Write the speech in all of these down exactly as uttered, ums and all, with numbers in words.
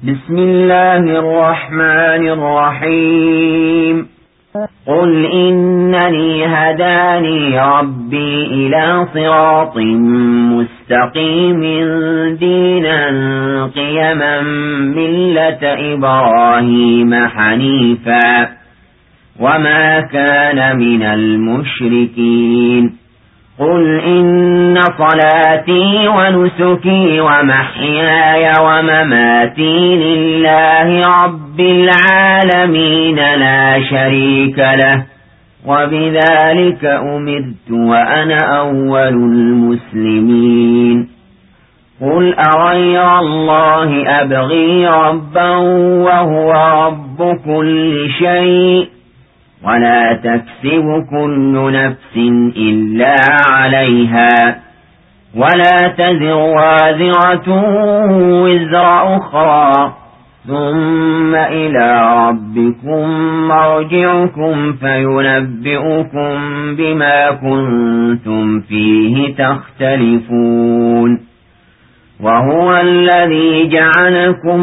بسم الله الرحمن الرحيم قل إنني هداني ربي إلى صراط مستقيم دينا قيما ملة إبراهيم حنيفا وما كان من المشركين قل إن صلاتي ونسكي ومحياي ومماتي لله رب العالمين لا شريك له وبذلك أمرت وأنا أول المسلمين قل أغير الله أبغي ربا وهو رب كل شيء ولا تكسب كل نفس إلا عليها ولا تزر وازرة وزر أخرى ثم إلى ربكم مرجعكم فينبئكم بما كنتم فيه تختلفون وهو الذي جعلكم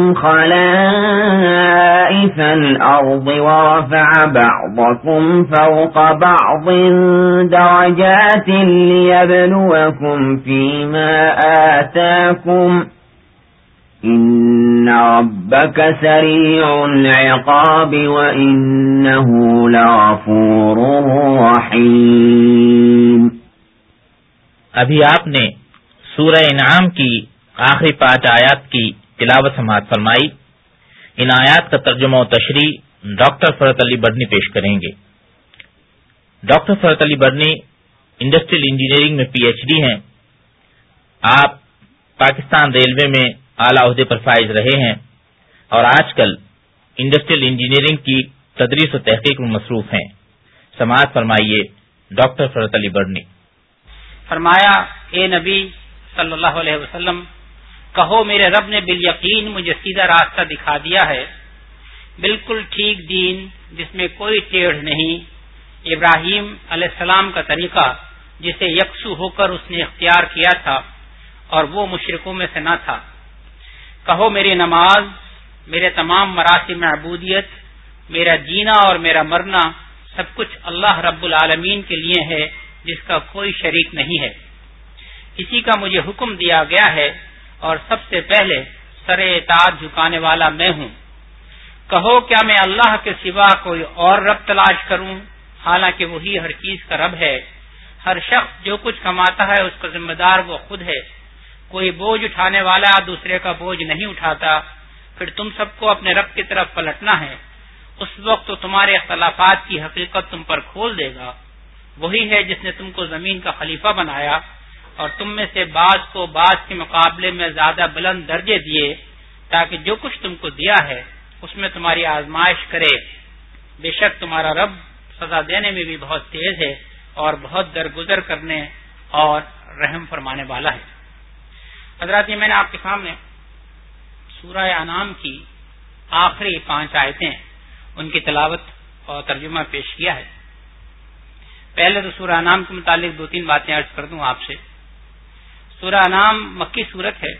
خلائف الأرض ورفع بعضكم فوق بعض درجات ليبلوكم فيما آتاكم إن ربك سريع العقاب وإنه لغفور رحيم. ابھی آپ نے سورہ انعام کی آخری پانچ آیات کی تلاوت سماعت فرمائی. ان آیات کا ترجمہ و تشریح ڈاکٹر فرحت علی بڑھنی پیش کریں گے. ڈاکٹر فرحت علی بڑھنی انڈسٹریل انجینئرنگ میں پی ایچ ڈی ہیں. آپ پاکستان ریلوے میں اعلی عہدے پر فائز رہے ہیں اور آج کل انڈسٹریل انجینئرنگ کی تدریس و تحقیق میں مصروف ہیں. سماعت فرمائیے ڈاکٹر فرحت علی بڑھنی. فرمایا اے نبی صلی اللہ علیہ وسلم کہو میرے رب نے بالیقین مجھے سیدھا راستہ دکھا دیا ہے، بالکل ٹھیک دین جس میں کوئی ٹیڑھ نہیں، ابراہیم علیہ السلام کا طریقہ جسے یکسو ہو کر اس نے اختیار کیا تھا اور وہ مشرکوں میں سے نہ تھا. کہو میری نماز، میرے تمام مراسم عبودیت، میرا جینا اور میرا مرنا سب کچھ اللہ رب العالمین کے لیے ہے جس کا کوئی شریک نہیں ہے. اسی کا مجھے حکم دیا گیا ہے اور سب سے پہلے سر اطاعت جھکانے والا میں ہوں. کہو کیا میں اللہ کے سوا کوئی اور رب تلاش کروں حالانکہ وہی ہر چیز کا رب ہے. ہر شخص جو کچھ کماتا ہے اس کا ذمہ دار وہ خود ہے. کوئی بوجھ اٹھانے والا دوسرے کا بوجھ نہیں اٹھاتا. پھر تم سب کو اپنے رب کی طرف پلٹنا ہے. اس وقت تو تمہارے اختلافات کی حقیقت تم پر کھول دے گا. وہی ہے جس نے تم کو زمین کا خلیفہ بنایا اور تم میں سے بعض کو بعض کے مقابلے میں زیادہ بلند درجے دیے تاکہ جو کچھ تم کو دیا ہے اس میں تمہاری آزمائش کرے. بے شک تمہارا رب سزا دینے میں بھی بہت تیز ہے اور بہت درگزر کرنے اور رحم فرمانے والا ہے. حضرات یہ میں نے آپ کے سامنے سورہ انعام کی آخری پانچ آیتیں ان کی تلاوت اور ترجمہ پیش کیا ہے. پہلے تو سورہ انعام کے متعلق دو تین باتیں عرض کر دوں آپ سے. سورہ انعام مکی سورت ہے.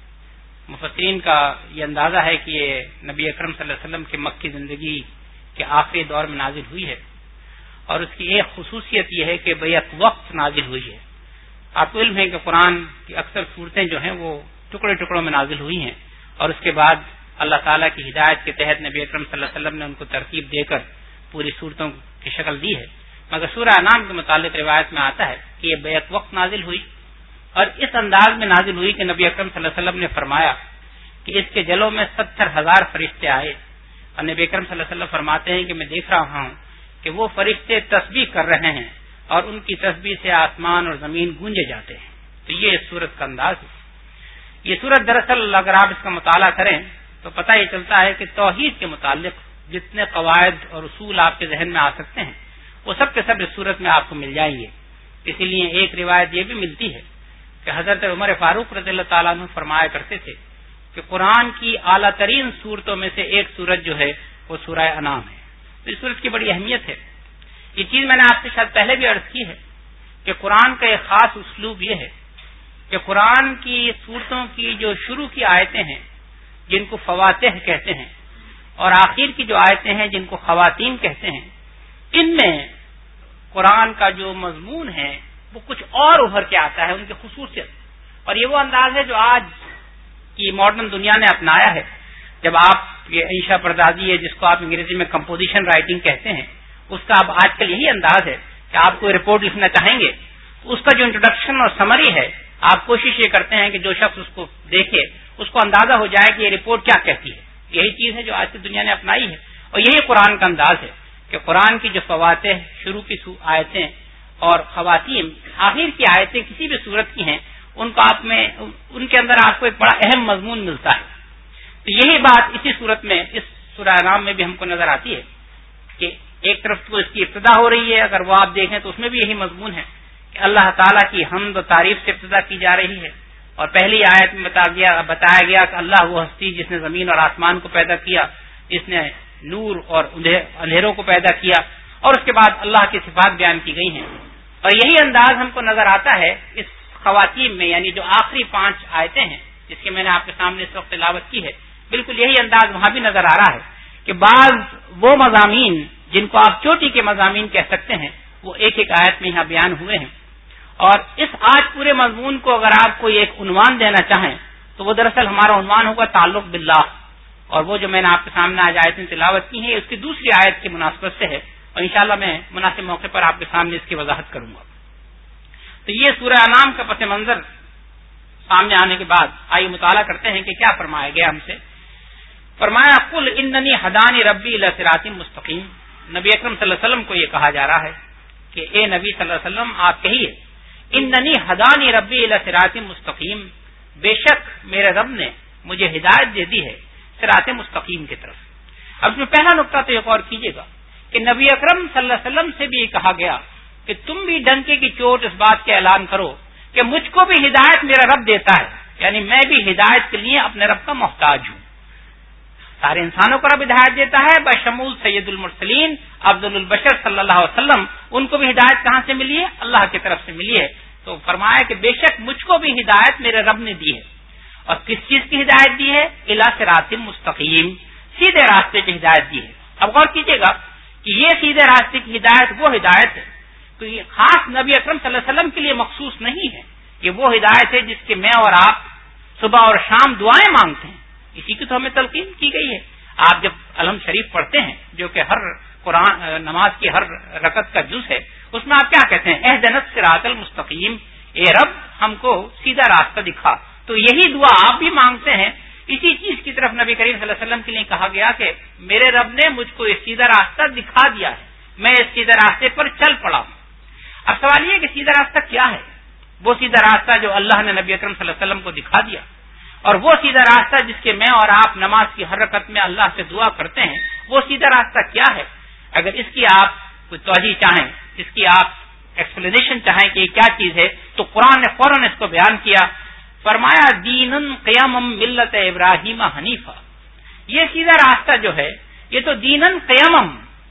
مفسرین کا یہ اندازہ ہے کہ یہ نبی اکرم صلی اللہ علیہ وسلم کی مکی زندگی کے آخری دور میں نازل ہوئی ہے اور اس کی ایک خصوصیت یہ ہے کہ بیک وقت نازل ہوئی ہے. آپ کو علم ہے کہ قرآن کی اکثر صورتیں جو ہیں وہ ٹکڑے ٹکڑوں میں نازل ہوئی ہیں اور اس کے بعد اللہ تعالیٰ کی ہدایت کے تحت نبی اکرم صلی اللہ علیہ وسلم نے ان کو ترتیب دے کر پوری صورتوں کی شکل دی ہے. مگر سورہ انعام کے متعلق روایت میں آتا ہے کہ یہ بیک وقت نازل ہوئی اور اس انداز میں نازل ہوئی کہ نبی اکرم صلی اللہ علیہ وسلم نے فرمایا کہ اس کے جلوں میں ستر ہزار فرشتے آئے اور نبی اکرم صلی اللہ علیہ وسلم فرماتے ہیں کہ میں دیکھ رہا ہوں کہ وہ فرشتے تسبیح کر رہے ہیں اور ان کی تسبیح سے آسمان اور زمین گونجے جاتے ہیں. تو یہ اس سورت کا انداز ہے. یہ سورت دراصل اگر آپ اس کا مطالعہ کریں تو پتہ یہ چلتا ہے کہ توحید کے متعلق جتنے قواعد اور اصول آپ کے ذہن میں آ سکتے ہیں وہ سب کے سب اس صورت میں آپ کو مل جائیں گے. اسی لیے ایک روایت یہ بھی ملتی ہے کہ حضرت عمر فاروق رضی اللہ تعالیٰ عنہ فرمایا کرتے تھے کہ قرآن کی اعلیٰ ترین صورتوں میں سے ایک صورت جو ہے وہ سورہ انعام ہے. تو اس صورت کی بڑی اہمیت ہے. یہ چیز میں نے آپ سے شاید پہلے بھی عرض کی ہے کہ قرآن کا ایک خاص اسلوب یہ ہے کہ قرآن کی صورتوں کی جو شروع کی آیتیں ہیں جن کو فواتح کہتے ہیں اور آخر کی جو آیتیں ہیں جن کو خواتین کہتے ہیں، ان میں قرآن کا جو مضمون ہے وہ کچھ اور ابھر کے آتا ہے، ان کی خصوصیت. اور یہ وہ انداز ہے جو آج کی ماڈرن دنیا نے اپنایا ہے. جب آپ یہ انشاء پردازی ہے جس کو آپ انگریزی میں کمپوزیشن رائٹنگ کہتے ہیں، اس کا اب آج کل یہی انداز ہے کہ آپ کوئی رپورٹ لکھنا چاہیں گے تو اس کا جو انٹروڈکشن اور سمری ہے، آپ کوشش یہ کرتے ہیں کہ جو شخص اس کو دیکھے اس کو اندازہ ہو جائے کہ یہ رپورٹ کیا کہتی ہے. یہی چیز ہے جو آج کی دنیا نے اپنائی ہے اور یہی قرآن کا انداز ہے کہ قرآن کی جو فواتح شروع کی آیتیں اور خواتین آخر کی آیتیں کسی بھی صورت کی ہیں، ان کو آپ میں ان کے اندر آپ کو ایک بڑا اہم مضمون ملتا ہے. تو یہی بات اسی صورت میں اس سورہ انعام میں بھی ہم کو نظر آتی ہے کہ ایک طرف تو اس کی ابتدا ہو رہی ہے، اگر وہ آپ دیکھیں تو اس میں بھی یہی مضمون ہے کہ اللہ تعالیٰ کی حمد و تعریف سے ابتدا کی جا رہی ہے. اور پہلی آیت میں بتا گیا بتایا گیا کہ اللہ وہ ہستی جس نے زمین اور آسمان کو پیدا کیا، جس نے نور اور اندھیروں کو پیدا کیا، اور اس کے بعد اللہ کی صفات بیان کی گئی ہیں. اور یہی انداز ہم کو نظر آتا ہے اس خواتین میں، یعنی جو آخری پانچ آیتیں ہیں جس کی میں نے آپ کے سامنے اس وقت تلاوت کی ہے، بالکل یہی انداز وہاں بھی نظر آ رہا ہے کہ بعض وہ مضامین جن کو آپ چوٹی کے مضامین کہہ سکتے ہیں وہ ایک ایک آیت میں یہاں بیان ہوئے ہیں. اور اس آج پورے مضمون کو اگر آپ کو ایک عنوان دینا چاہیں تو وہ دراصل ہمارا عنوان ہوگا تعلق باللہ. اور وہ جو میں نے آپ کے سامنے آج آیتیں تلاوت کی ہیں اس کی دوسری آیت کی مناسبت سے ہے، اور انشاءاللہ میں مناسب موقع پر آپ کے سامنے اس کی وضاحت کروں گا. تو یہ سورہ انعام کا پس منظر سامنے آنے کے بعد آئیے مطالعہ کرتے ہیں کہ کیا فرمایا گیا ہم سے. فرمایا قل اننی ہدانی ربی الی صراط مستقیم. نبی اکرم صلی اللہ علیہ وسلم کو یہ کہا جا رہا ہے کہ اے نبی صلی اللہ علیہ وسلم آپ کہیے اننی ہدانی ربی الی صراط مستقیم، بے شک میرے رب نے مجھے ہدایت دے دی ہے صراط مستقیم کی طرف. اب اس میں پہلا نقطہ تو ایک اور کیجیے گا کہ نبی اکرم صلی اللہ علیہ وسلم سے بھی یہ کہا گیا کہ تم بھی ڈنکے کی چوٹ اس بات کا اعلان کرو کہ مجھ کو بھی ہدایت میرا رب دیتا ہے، یعنی میں بھی ہدایت کے لیے اپنے رب کا محتاج ہوں. سارے انسانوں کو رب ہدایت دیتا ہے، بشمول سید المرسلین افضل البشر صلی اللہ علیہ وسلم، ان کو بھی ہدایت کہاں سے ملی ہے؟ اللہ کی طرف سے ملی ہے. تو فرمایا کہ بے شک مجھ کو بھی ہدایت میرے رب نے دی ہے. اور کس چیز کی ہدایت دی ہے؟ الی صراط مستقیم، سیدھے راستے کی ہدایت دی ہے. اب غور کیجیے گا کہ یہ سیدھے راستے کی ہدایت وہ ہدایت ہے تو یہ خاص نبی اکرم صلی اللہ علیہ وسلم کے لیے مخصوص نہیں ہے. یہ وہ ہدایت ہے جس کے میں اور آپ صبح اور شام دعائیں مانگتے ہیں، اسی کی تو ہمیں تلقین کی گئی ہے. آپ جب الحمد شریف پڑھتے ہیں جو کہ ہر قرآن نماز کی ہر رکعت کا جز ہے، اس میں آپ کیا کہتے ہیں؟ اہدنا الصراط المستقیم، اے رب ہم کو سیدھا راستہ دکھا. تو یہی دعا آپ بھی مانگتے ہیں. اسی چیز کی طرف نبی کریم صلی اللہ علیہ وسلم کے لیے کہا گیا کہ میرے رب نے مجھ کو یہ سیدھا راستہ دکھا دیا ہے، میں اس سیدھے راستے پر چل پڑا ہوں. اب سوال یہ کہ سیدھا راستہ کیا ہے؟ وہ سیدھا راستہ جو اللہ نے نبی اکرم صلی اللہ علیہ وسلم کو دکھا دیا، اور وہ سیدھا راستہ جس کے میں اور آپ نماز کی ہر رکعت میں اللہ سے دعا کرتے ہیں، وہ سیدھا راستہ کیا ہے؟ اگر اس کی آپ کوئی توجہ چاہیں، اس کی آپ ایکسپلینیشن چاہیں کہ یہ کیا چیز ہے، تو قرآن نے فوراً اس کو بیان کیا. فرمایا دینن قیام ملت ابراہیم حنیفہ. یہ سیدھا راستہ جو ہے یہ تو دینن قیام،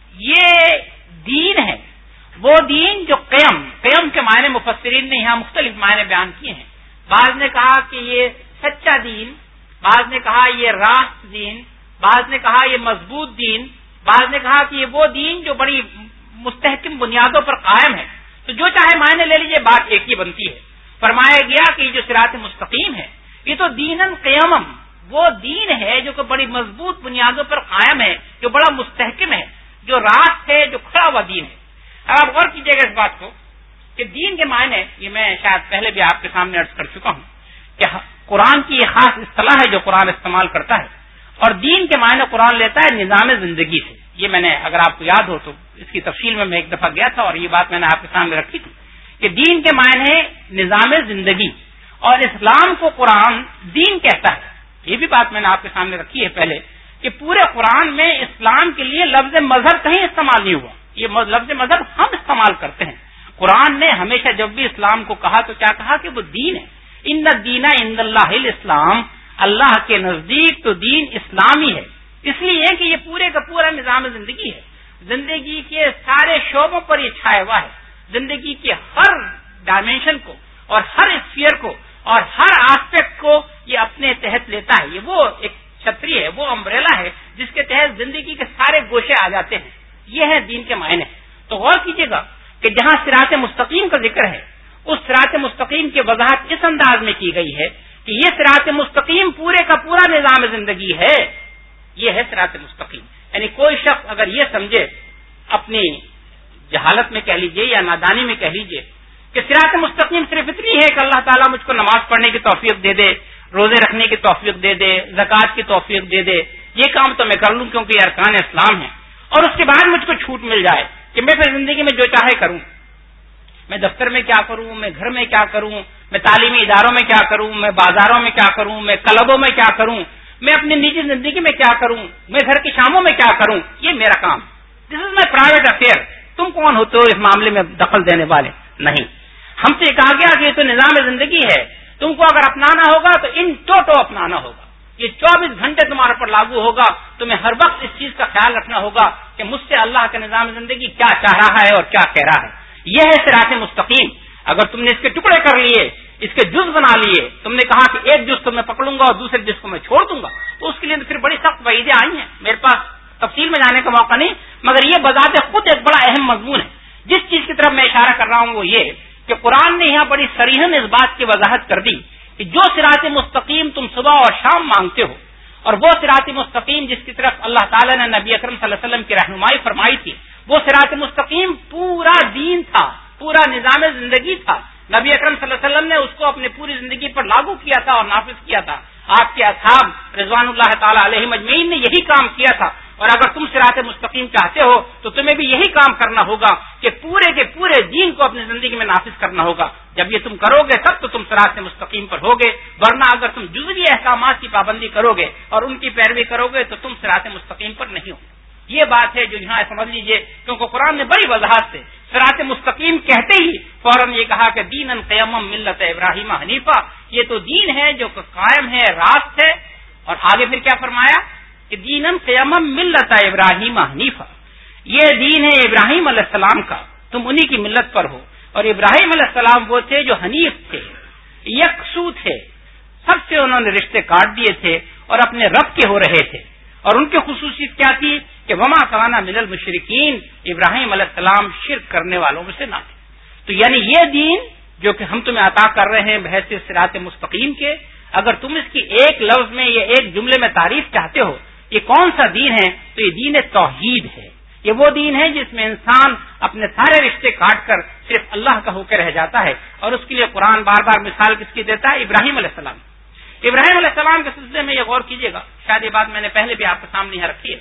یہ دین ہے، وہ دین جو قیام قیام کے معنی مفسرین نے یہاں مختلف معنی بیان کیے ہیں. بعض نے کہا کہ یہ سچا دین، بعض نے کہا یہ راست دین، بعض نے کہا یہ مضبوط دین، بعض نے کہا کہ یہ وہ دین جو بڑی مستحکم بنیادوں پر قائم ہے. تو جو چاہے معنی لے لیجیے، بات ایک ہی بنتی ہے. فرمایا گیا کہ یہ جو صراط مستقیم ہے یہ تو دینن قیامم، وہ دین ہے جو کہ بڑی مضبوط بنیادوں پر قائم ہے، جو بڑا مستحکم ہے، جو راست ہے، جو کھڑا ہوا دین ہے. اب آپ غور کیجیے گا اس بات کو کہ دین کے معنی، یہ میں شاید پہلے بھی آپ کے سامنے عرض کر چکا ہوں کہ قرآن کی یہ خاص اصطلاح ہے جو قرآن استعمال کرتا ہے، اور دین کے معنی قرآن لیتا ہے نظام زندگی سے. یہ میں نے اگر آپ کو یاد ہو تو اس کی تفصیل میں میں ایک دفعہ گیا تھا اور یہ بات میں نے آپ کے سامنے رکھی تھی کہ دین کے معنی ہے نظام زندگی، اور اسلام کو قرآن دین کہتا ہے. یہ بھی بات میں نے آپ کے سامنے رکھی ہے پہلے کہ پورے قرآن میں اسلام کے لیے لفظ مذہب کہیں استعمال نہیں ہوا. یہ لفظ مذہب ہم استعمال کرتے ہیں. قرآن نے ہمیشہ جب بھی اسلام کو کہا تو کیا کہا کہ وہ دین ہے. ان الدین عند اللہ الاسلام، اللہ کے نزدیک تو دین اسلامی ہے. اس لیے کہ یہ پورے کا پورا نظام زندگی ہے، زندگی کے سارے شعبوں پر یہ چھایا ہوا ہے. زندگی کے ہر ڈائمینشن کو اور ہر اسفیئر کو اور ہر آسپیکٹ کو یہ اپنے تحت لیتا ہے. یہ وہ ایک چھتری ہے، وہ امبریلا ہے جس کے تحت زندگی کے سارے گوشے آ جاتے ہیں. یہ ہے دین کے معنی. تو غور کیجیے گا کہ جہاں صراط مستقیم کا ذکر ہے اس صراط مستقیم کی وضاحت اس انداز میں کی گئی ہے کہ یہ صراط مستقیم پورے کا پورا نظام زندگی ہے. یہ ہے صراط مستقیم. یعنی کوئی شخص اگر یہ سمجھے اپنی جہالت میں کہہ لیجئے یا نادانی میں کہہ لیجئے کہ صراط مستقیم صرف اتنی ہے کہ اللہ تعالیٰ مجھ کو نماز پڑھنے کی توفیق دے دے، روزے رکھنے کی توفیق دے دے، زکوٰۃ کی توفیق دے دے، یہ کام تو میں کر لوں کیونکہ یہ ارکان اسلام ہے، اور اس کے بعد مجھ کو چھوٹ مل جائے کہ میں پھر زندگی میں جو چاہے کروں، میں دفتر میں کیا کروں، میں گھر میں کیا کروں، میں تعلیمی اداروں میں کیا کروں، میں بازاروں میں کیا کروں، میں کلبوں میں کیا کروں، میں اپنی نجی زندگی میں کیا کروں، میں گھر کی شاموں میں کیا کروں، یہ میرا کام، دس از مائی پرائیویٹ افیئر. تم کون ہوتے ہو اس معاملے میں دخل دینے والے؟ نہیں. ہم سے کہا گیا کہ یہ تو نظام زندگی ہے، تم کو اگر اپنانا ہوگا تو ان ٹوٹو اپنانا ہوگا، یہ چوبیس گھنٹے تمہارے پر لاگو ہوگا. تمہیں ہر وقت اس چیز کا خیال رکھنا ہوگا کہ مجھ سے اللہ کا نظام زندگی کیا چاہ رہا ہے اور کیا کہہ رہا ہے. یہ ہے صراط مستقیم. اگر تم نے اس کے ٹکڑے کر لیے، اس کے جز بنا لیے، تم نے کہا کہ ایک جز تو میں پکڑوں گا اور دوسرے جز کو میں چھوڑ دوں گا، تو اس کے لیے پھر بڑی سخت وعیدیں آئی ہیں. میرے پاس تفصیل میں جانے کا موقع نہیں، مگر یہ بذات خود ایک بڑا اہم مضمون ہے. جس چیز کی طرف میں اشارہ کر رہا ہوں وہ یہ کہ قرآن نے یہاں بڑی صریحاً اس بات کی وضاحت کر دی کہ جو صراط مستقیم تم صبح اور شام مانگتے ہو، اور وہ صراط مستقیم جس کی طرف اللہ تعالیٰ نے نبی اکرم صلی اللہ علیہ وسلم کی رہنمائی فرمائی تھی، وہ صراط مستقیم پورا دین تھا، پورا نظام زندگی تھا. نبی اکرم صلی اللہ علیہ وسلم نے اس کو اپنی پوری زندگی پر لاگو کیا تھا اور نافذ کیا تھا. آپ کے اصحاب رضوان اللہ تعالی علیہم اجمعین نے یہی کام کیا تھا. اور اگر تم صراط مستقیم چاہتے ہو تو تمہیں بھی یہی کام کرنا ہوگا کہ پورے کے پورے دین کو اپنی زندگی میں نافذ کرنا ہوگا. جب یہ تم کرو گے تب تو تم صراط مستقیم پر ہوگے، ورنہ اگر تم جزوی احکامات کی پابندی کرو گے اور ان کی پیروی کرو گے تو تم صراط مستقیم پر نہیں ہوگے. یہ بات ہے جو یہاں سمجھ لیجئے، کیونکہ قرآن نے بڑی وضاحت سے صراط مستقیم کہتے ہی فوراً یہ کہا کہ دینًا قیما ملت ابراہیم حنیفہ، یہ تو دین ہے جو قائم ہے، راست ہے. اور آگے پھر کیا فرمایا کہ دینًا قیما ملت ابراہیم حنیفہ، یہ دین ہے ابراہیم علیہ السلام کا، تم انہی کی ملت پر ہو. اور ابراہیم علیہ السلام وہ تھے جو حنیف تھے، یکسو تھے، سب سے انہوں نے رشتے کاٹ دیے تھے اور اپنے رب کے ہو رہے تھے. اور ان کی خصوصیت کیا تھی کہ وما کان من المشرکین، ابراہیم علیہ السلام شرک کرنے والوں میں سے نہ تھے. تو یعنی یہ دین جو کہ ہم تمہیں عطا کر رہے ہیں بحیثیت صراط مستقیم کے، اگر تم اس کی ایک لفظ میں یا ایک جملے میں تعریف چاہتے ہو یہ کون سا دین ہے تو یہ دین توحید ہے. یہ وہ دین ہے جس میں انسان اپنے سارے رشتے کاٹ کر صرف اللہ کا ہو کے رہ جاتا ہے. اور اس کے لیے قرآن بار بار مثال کس کی دیتا ہے؟ ابراہیم علیہ السلام. ابراہیم علیہ السلام کے سلسلے میں یہ غور کیجیے گا، شاید یہ بات میں نے پہلے بھی آپ کے سامنے یہاں رکھی ہے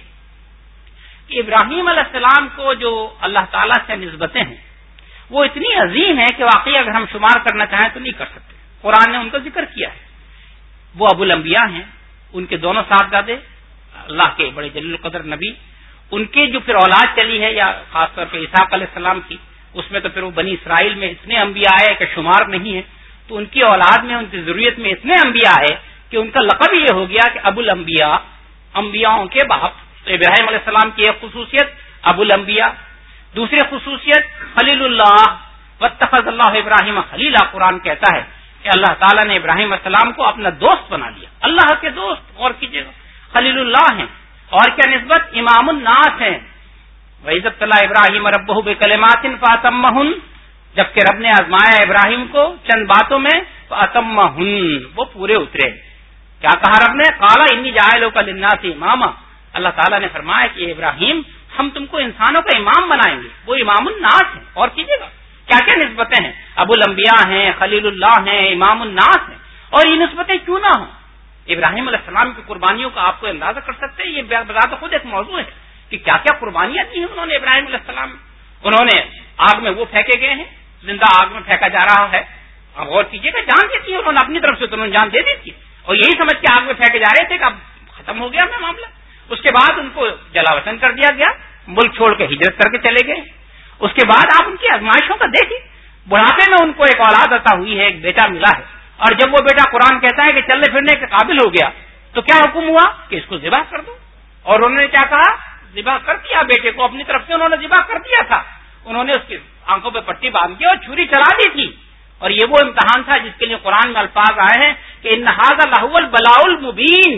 کہ ابراہیم علیہ السلام کو جو اللہ تعالیٰ سے نسبتیں ہیں وہ اتنی عظیم ہیں کہ واقعی اگر ہم شمار کرنا چاہیں تو نہیں کر سکتے. قرآن نے ان کا ذکر کیا ہے. وہ ابو الانبیاء ہیں، ان کے دونوں صاحبزادے اللہ کے بڑے جلیل القدر نبی، ان کی جو پھر اولاد چلی ہے یا خاص طور پہ اسحاق علیہ السلام کی، اس میں تو پھر وہ بنی اسرائیل میں اتنے انبیاء آئے کہ شمار نہیں ہے. تو ان کی اولاد میں، ان کی ضروریت میں اتنے انبیاء آئے کہ ان کا لقب یہ ہو گیا کہ ابو الانبیاء، انبیاءوں کے باپ. تو ابراہیم علیہ السلام کی ایک خصوصیت ابو الانبیاء، دوسری خصوصیت خلیل اللہ، واتخذ اللہ ابراہیم خلیلا. قرآن کہتا ہے کہ اللہ تعالیٰ نے ابراہیم علیہ السلام کو اپنا دوست بنا لیا، اللہ کے دوست. اور کیجیے گا خلیل اللہ ہیں، اور کیا نسبت؟ امام الناس ہیں. وَإِذِ ابْتَلَىٰ إِبْرَاهِيمَ رَبُّهُ بِكَلِمَاتٍ فَأَتَمَّهُنَّ، جبکہ رب نے آزمایا ابراہیم کو چند باتوں میں، فَأَتَمَّهُنَّ، وہ پورے اترے. کیا کہا رب نے؟ قَالَ إِنِّي جَاعِلُكَ لِلنَّاسِ إِمَامًا. اللہ تعالیٰ نے فرمایا کہ ابراہیم ہم تم کو انسانوں کا امام بنائیں گے. وہ امام الناس ہیں. اور کیجیے گا کیا کیا نسبتیں ہیں، ابو الانبیاء ہیں، خلیل اللہ ہیں، امام الناس ہیں. اور یہ نسبتیں کیوں نہ ہوں؟ ابراہیم علیہ السلام کی قربانیوں کا آپ کو اندازہ کر سکتے ہیں. یہ بذات خود ایک موضوع ہے کہ کیا کیا قربانیاں دی ہیں انہوں نے ابراہیم علیہ السلام. انہوں نے آگ میں وہ پھینکے گئے ہیں، زندہ آگ میں پھینکا جا رہا ہے. اب غور کیجیے گا، جان دیتی ہے انہوں نے اپنی طرف سے، تو انہوں نے جان دے دی تھی اور یہی سمجھ کے آگ میں پھینکے جا رہے تھے کہ اب ختم ہو گیا میں معاملہ. اس کے بعد ان کو جلا وطن کر دیا گیا، ملک چھوڑ کے ہجرت کر کے چلے گئے. اس کے بعد آپ ان کی آزمائشوں کا دیکھیں. بڑھاپے میں ان کو ایک اولاد عطا ہوئی ہے، ایک بیٹا ملا ہے. اور جب وہ بیٹا قرآن کہتا ہے کہ چلنے پھرنے کے قابل ہو گیا تو کیا حکم ہوا کہ اس کو ذبح کر دو. اور انہوں نے کیا کہا؟ ذبح کر دیا. بیٹے کو اپنی طرف سے انہوں نے ذبح کر دیا تھا. انہوں نے اس کی آنکھوں پہ پٹی باندھ دی اور چھری چلا دی تھی. اور یہ وہ امتحان تھا جس کے لیے قرآن میں الفاظ آئے ہیں کہ ان ھذا لہو البلاء المبین.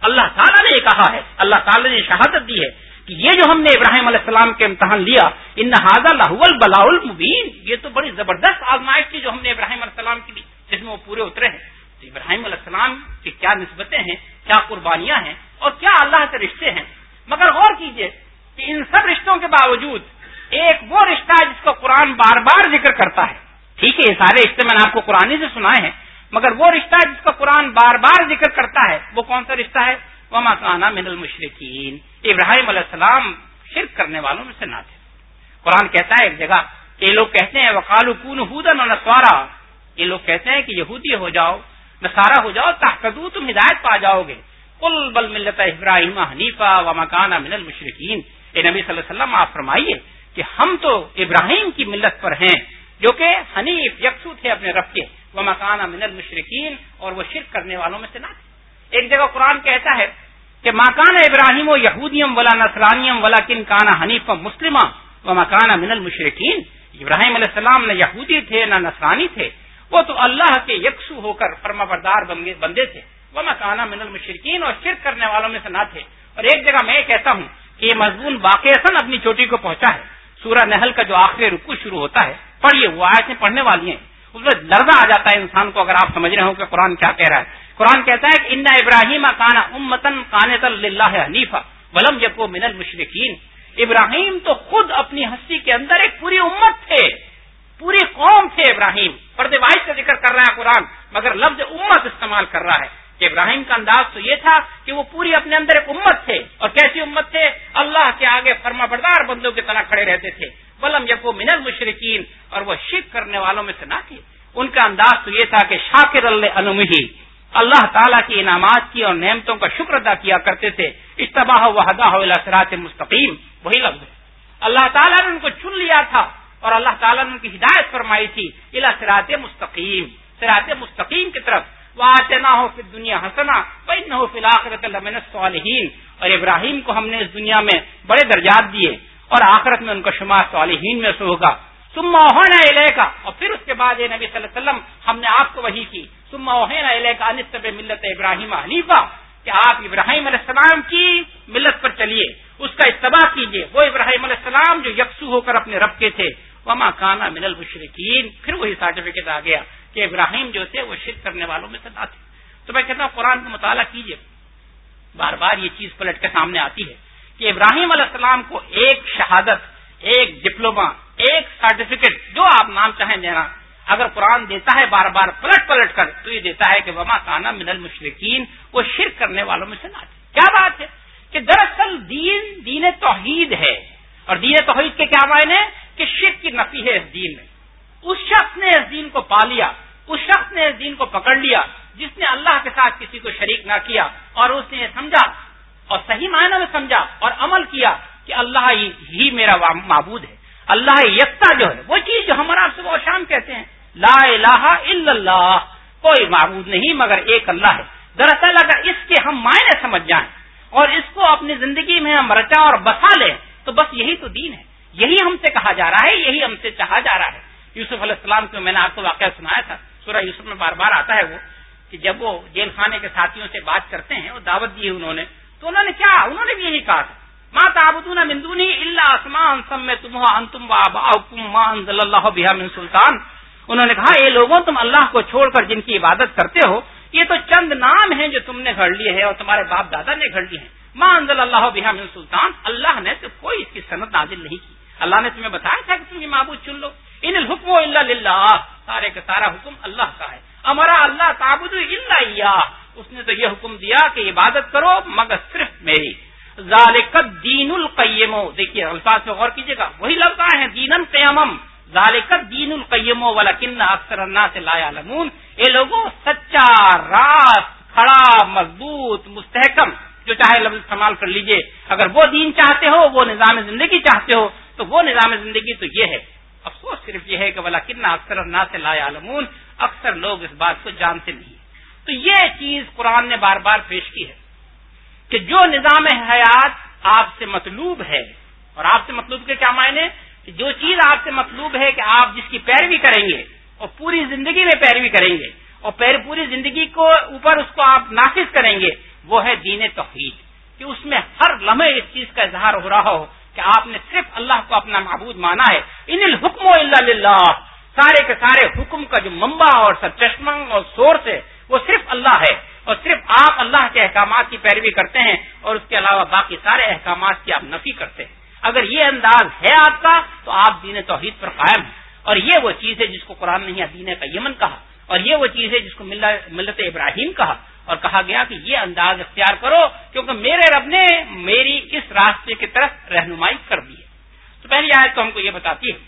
اللہ تعالیٰ نے یہ کہا ہے, اللہ تعالیٰ نے شہادت دی ہے کہ یہ جو ہم نے ابراہیم علیہ السلام کے امتحان لیا, ان ھذا لہو البلاء المبین, یہ تو بڑی زبردست آزمائش تھی جو ہم نے ابراہیم علیہ السلام کی لی, جس میں وہ پورے اترے ہیں. تو ابراہیم علیہ السلام کی کیا نسبتیں ہیں, کیا قربانیاں ہیں, اور کیا اللہ کے رشتے ہیں. مگر غور کیجئے کہ ان سب رشتوں کے باوجود ایک وہ رشتہ ہے جس کو قرآن بار بار ذکر کرتا ہے. ٹھیک ہے, یہ سارے رشتے میں نے آپ کو قرآن سے سنائے ہیں, مگر وہ رشتہ ہے جس کا قرآن بار بار ذکر کرتا ہے, وہ کون سا رشتہ ہے؟ وما کان من المشرکین, ابراہیم علیہ السلام شرک کرنے والوں میں سے نہ تھے. قرآن کہتا ہے ایک جگہ کہ یہ لوگ کہتے ہیں وقالوا کونوا ھودا ونصارا, یہ لوگ کہتے ہیں کہ یہودی ہو جاؤ, نصارا ہو جاؤ, تہتدوا, تم ہدایت پا جاؤ گے. قل بل ملت ابراہیم حنیفا وما کان من المشرکین, اے نبی صلی اللہ علیہ وسلم آپ فرمائیے کہ ہم تو ابراہیم کی ملت پر ہیں جو کہ حنیف یکسو تھے اپنے رب کے, وما کان من المشرکین, اور وہ شرک کرنے والوں میں سے نہ تھے. ایک جگہ قرآن کہتا ہے کہ ما کان ابراہیم و یہودیم ولا نصرانیم ولکن کان حنیفا مسلما وما کان من المشرکین, ابراہیم علیہ السلام نہ یہودی تھے نہ نصرانی تھے, وہ تو اللہ کے یکسو ہو کر فرما بردار بندے تھے. وما کان من المشرکین, اور شرک کرنے والوں میں سے نہ تھے. اور ایک جگہ میں کہتا ہوں کہ یہ مضمون واقعتاً اپنی چوٹی کو پہنچا ہے. سورہ نحل کا جو آخری رکوع شروع ہوتا ہے, پڑھیے, وہ آیتیں پڑھنے والی ہیں, اس میں لرزہ آ جاتا ہے انسان کو اگر آپ سمجھ رہے ہو کہ قرآن کیا کہہ رہا ہے. قرآن کہتا ہے کہ ان ابراہیم کان امتن قانتا للہ حنیفا ولم یکن من المشرکین, ابراہیم تو خود اپنی ہستی کے اندر ایک پوری امت تھے, پوری قوم تھے ابراہیم. پردے واحد کا ذکر کر رہا ہے قرآن, مگر لفظ امت استعمال کر رہا ہے کہ ابراہیم کا انداز تو یہ تھا کہ وہ پوری اپنے اندر ایک امت تھے. اور کیسی امت تھے؟ اللہ کے آگے فرما بردار بندوں کی طرح کھڑے رہتے تھے. ولم یکن من المشرکین, اور وہ شرک کرنے والوں میں سے نہ تھے. ان کا انداز تو یہ تھا کہ شاکر لانعمہ, اللہ تعالیٰ کی انعامات کی اور نعمتوں کا شکر ادا کیا کرتے تھے. اجتباہ وہداہ الی صراط مستقیم, وہی لفظ ہے. اللہ تعالیٰ نے ان کو چن لیا تھا اور اللہ تعالیٰ نے ان کی ہدایت فرمائی تھی الی صراط مستقیم, صراط مستقیم کی طرف. وآتیناہ فی الدنیا حسنہ وانہ فی الآخرۃ لمن الصالحین, اور ابراہیم کو ہم نے اس دنیا میں بڑے درجات دیے اور آخرت میں ان کا شمار صالحین میں سے ہوگا. ثم اوحینا الیک, اور پھر اس کے بعد اے نبی صلی اللہ علیہ وسلم ہم نے آپ کو وحی کی. ثم اوحینا الیک ان اتبع ملت ابراہیم حنیفا, کہ آپ ابراہیم علیہ السلام کی ملت پر چلیے, اس کا اتباع کیجیے. وہ ابراہیم علیہ السلام جو یکسو ہو کر اپنے رب کے تھے. وما کان من المشرکین, پھر وہی سرٹیفکیٹ آ گیا کہ ابراہیم جو تھے وہ شرک کرنے والوں میں سے نہ تھے. تو میں کہتا ہوں قرآن کا مطالعہ کیجیے, بار بار یہ چیز پلٹ کے سامنے آتی ہے کہ ابراہیم علیہ السلام کو ایک شہادت, ایک ڈپلوما, ایک سرٹیفکیٹ, جو آپ نام چاہیں دینا, اگر قرآن دیتا ہے بار بار پلٹ پلٹ کر, تو یہ دیتا ہے کہ وما کان من المشرکین, وہ شرک کرنے والوں میں سے نہ تھے. کیا بات ہے کہ دراصل دین دین توحید ہے, اور دین توحید کے کیا معنی ہے کہ شرک کی نفی ہے اس دین میں. اس شخص نے اس دین کو پا لیا, اس شخص نے اس دین کو پکڑ لیا جس نے اللہ کے ساتھ کسی کو شریک نہ کیا, اور اس نے یہ سمجھا اور صحیح معنی میں سمجھا اور عمل کیا کہ اللہ ہی میرا معبود ہے, اللہ یکتا جو ہے, وہ چیز جو ہمارا صبح و شام کہتے ہیں, لا الہ الا اللہ, کوئی معبود نہیں مگر ایک اللہ ہے. دراصل اگر اس کے ہم معنی سمجھ جائیں اور اس کو اپنی زندگی میں ہم رچا اور بسا لیں, تو بس یہی تو دین ہے, یہی ہم سے کہا جا رہا ہے, یہی ہم سے چاہا جا رہا ہے. یوسف علیہ السلام کو میں نے آپ کو واقعہ سنایا تھا, سورہ یوسف میں بار بار آتا ہے وہ کہ جب وہ جیل خانے کے ساتھیوں سے بات کرتے ہیں, وہ دعوت دی انہوں نے, تو انہوں نے کیا, انہوں نے بھی یہی کہا تھا, ما تعبدون من دونی الا اسماء سمیتموها انتم وآباؤکم ما انزل اللہ بها من سلطان. انہوں نے کہا, اے لوگوں, تم اللہ کو چھوڑ کر جن کی عبادت کرتے ہو, یہ تو چند نام ہیں جو تم نے گھڑ لیے ہیں اور تمہارے باپ دادا نے گھڑ لیے ہیں. ما انزل اللہ بها من سلطان, اللہ نے تو کوئی اس کی سند نازل نہیں کی. اللہ نے تمہیں بتایا تھا کہ تم یہ معبود چن لو. ان الحکم الا للہ, سارے کا سارا حکم اللہ کا ہے. امرا اللہ تعبدوا الا اياه, اس نے تو یہ حکم دیا کہ عبادت کرو مگر صرف میری. ذالک الدین القیم, دیکھیے الفاظ میں غور کیجیے گا, وہی لفظ آئے ہیں دین القیمم, ذالک الدین القیم ولکن اکثر الناس لا يعلمون. اے لوگوں, سچا, راست, کھڑا, مضبوط, مستحکم, جو چاہے لفظ استعمال کر لیجئے. اگر وہ دین چاہتے ہو, وہ نظام زندگی چاہتے ہو, تو وہ نظام زندگی تو یہ ہے. افسوس صرف یہ ہے کہ ولکن اکثر الناس لا يعلمون, اکثر لوگ اس بات کو جانتے نہیں. تو یہ چیز قرآن نے بار بار پیش کی ہے کہ جو نظام حیات آپ سے مطلوب ہے, اور آپ سے مطلوب کے کیا معنی, کہ جو چیز آپ سے مطلوب ہے کہ آپ جس کی پیروی کریں گے اور پوری زندگی میں پیروی کریں گے اور پیر پوری زندگی کو اوپر اس کو آپ نافذ کریں گے, وہ ہے دین توحید، کہ اس میں ہر لمحے اس چیز کا اظہار ہو رہا ہو کہ آپ نے صرف اللہ کو اپنا معبود مانا ہے. ان الحکم الا للہ، سارے کے سارے حکم کا جو منبع اور سرچشمہ اور سورس ہے وہ صرف اللہ ہے، اور صرف آپ اللہ کے احکامات کی پیروی کرتے ہیں اور اس کے علاوہ باقی سارے احکامات کی آپ نفی کرتے ہیں. اگر یہ انداز ہے آپ کا تو آپ دین توحید پر قائم ہیں، اور یہ وہ چیز ہے جس کو قرآن نے یہاں دین قیمن کہا، اور یہ وہ چیز ہے جس کو ملت ابراہیم کہا، اور کہا گیا کہ یہ انداز اختیار کرو کیونکہ میرے رب نے میری اس راستے کی طرف رہنمائی کر دی ہے. تو پہلی آیت تو ہم کو یہ بتاتی ہے.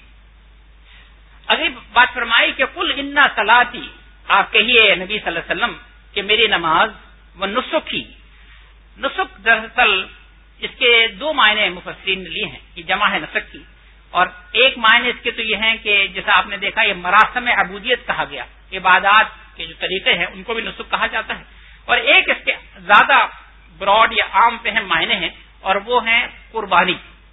اگلی بات فرمائی کہ قل انا صلاتی، آپ کہیے نبی صلی اللہ علیہ وسلم کہ میری نماز و نسخی. نسخ دراصل اس کے دو معنی مفسرین نے لیے ہیں، یہ جمع ہے نسخ کی، اور ایک معنی اس کے تو یہ ہیں کہ جیسا آپ نے دیکھا یہ مراسم عبودیت کہا گیا، عبادات کے جو طریقے ہیں ان کو بھی نسخ کہا جاتا ہے. اور ایک اس کے زیادہ براڈ یا عام فہم معنی ہیں اور وہ ہیں قربانی.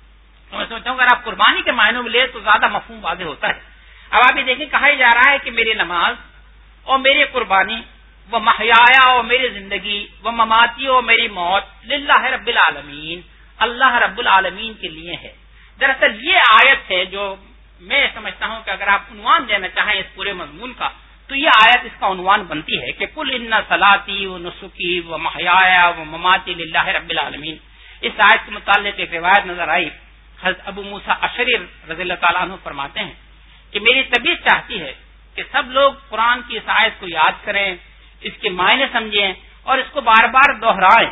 تو میں سمجھتا ہوں اگر آپ قربانی کے معنوں میں لیں تو زیادہ مفہوم واضح ہوتا ہے. اب آپ یہ دیکھیں کہا جا رہا ہے کہ میری نماز اور میری قربانی وہ محیایا اور میری زندگی وہ مماتی اور میری موت للہ رب العالمین، اللہ رب العالمین کے لیے ہے. دراصل یہ آیت ہے جو میں سمجھتا ہوں کہ اگر آپ عنوان دینا چاہیں اس پورے مضمون کا تو یہ آیت اس کا عنوان بنتی ہے کہ کل ان صلاتی و نسکی و محیایا و مماتی للہ رب العالمین. اس آیت کے متعلق ایک روایت نظر آئی، حضرت ابو موسیٰ اشعری رضی اللہ تعالیٰ عنہ فرماتے ہیں کہ میری طبیعت چاہتی ہے کہ سب لوگ قرآن کی اس آیت کو یاد کریں، اس کے معنی سمجھیں اور اس کو بار بار دوہرائیں.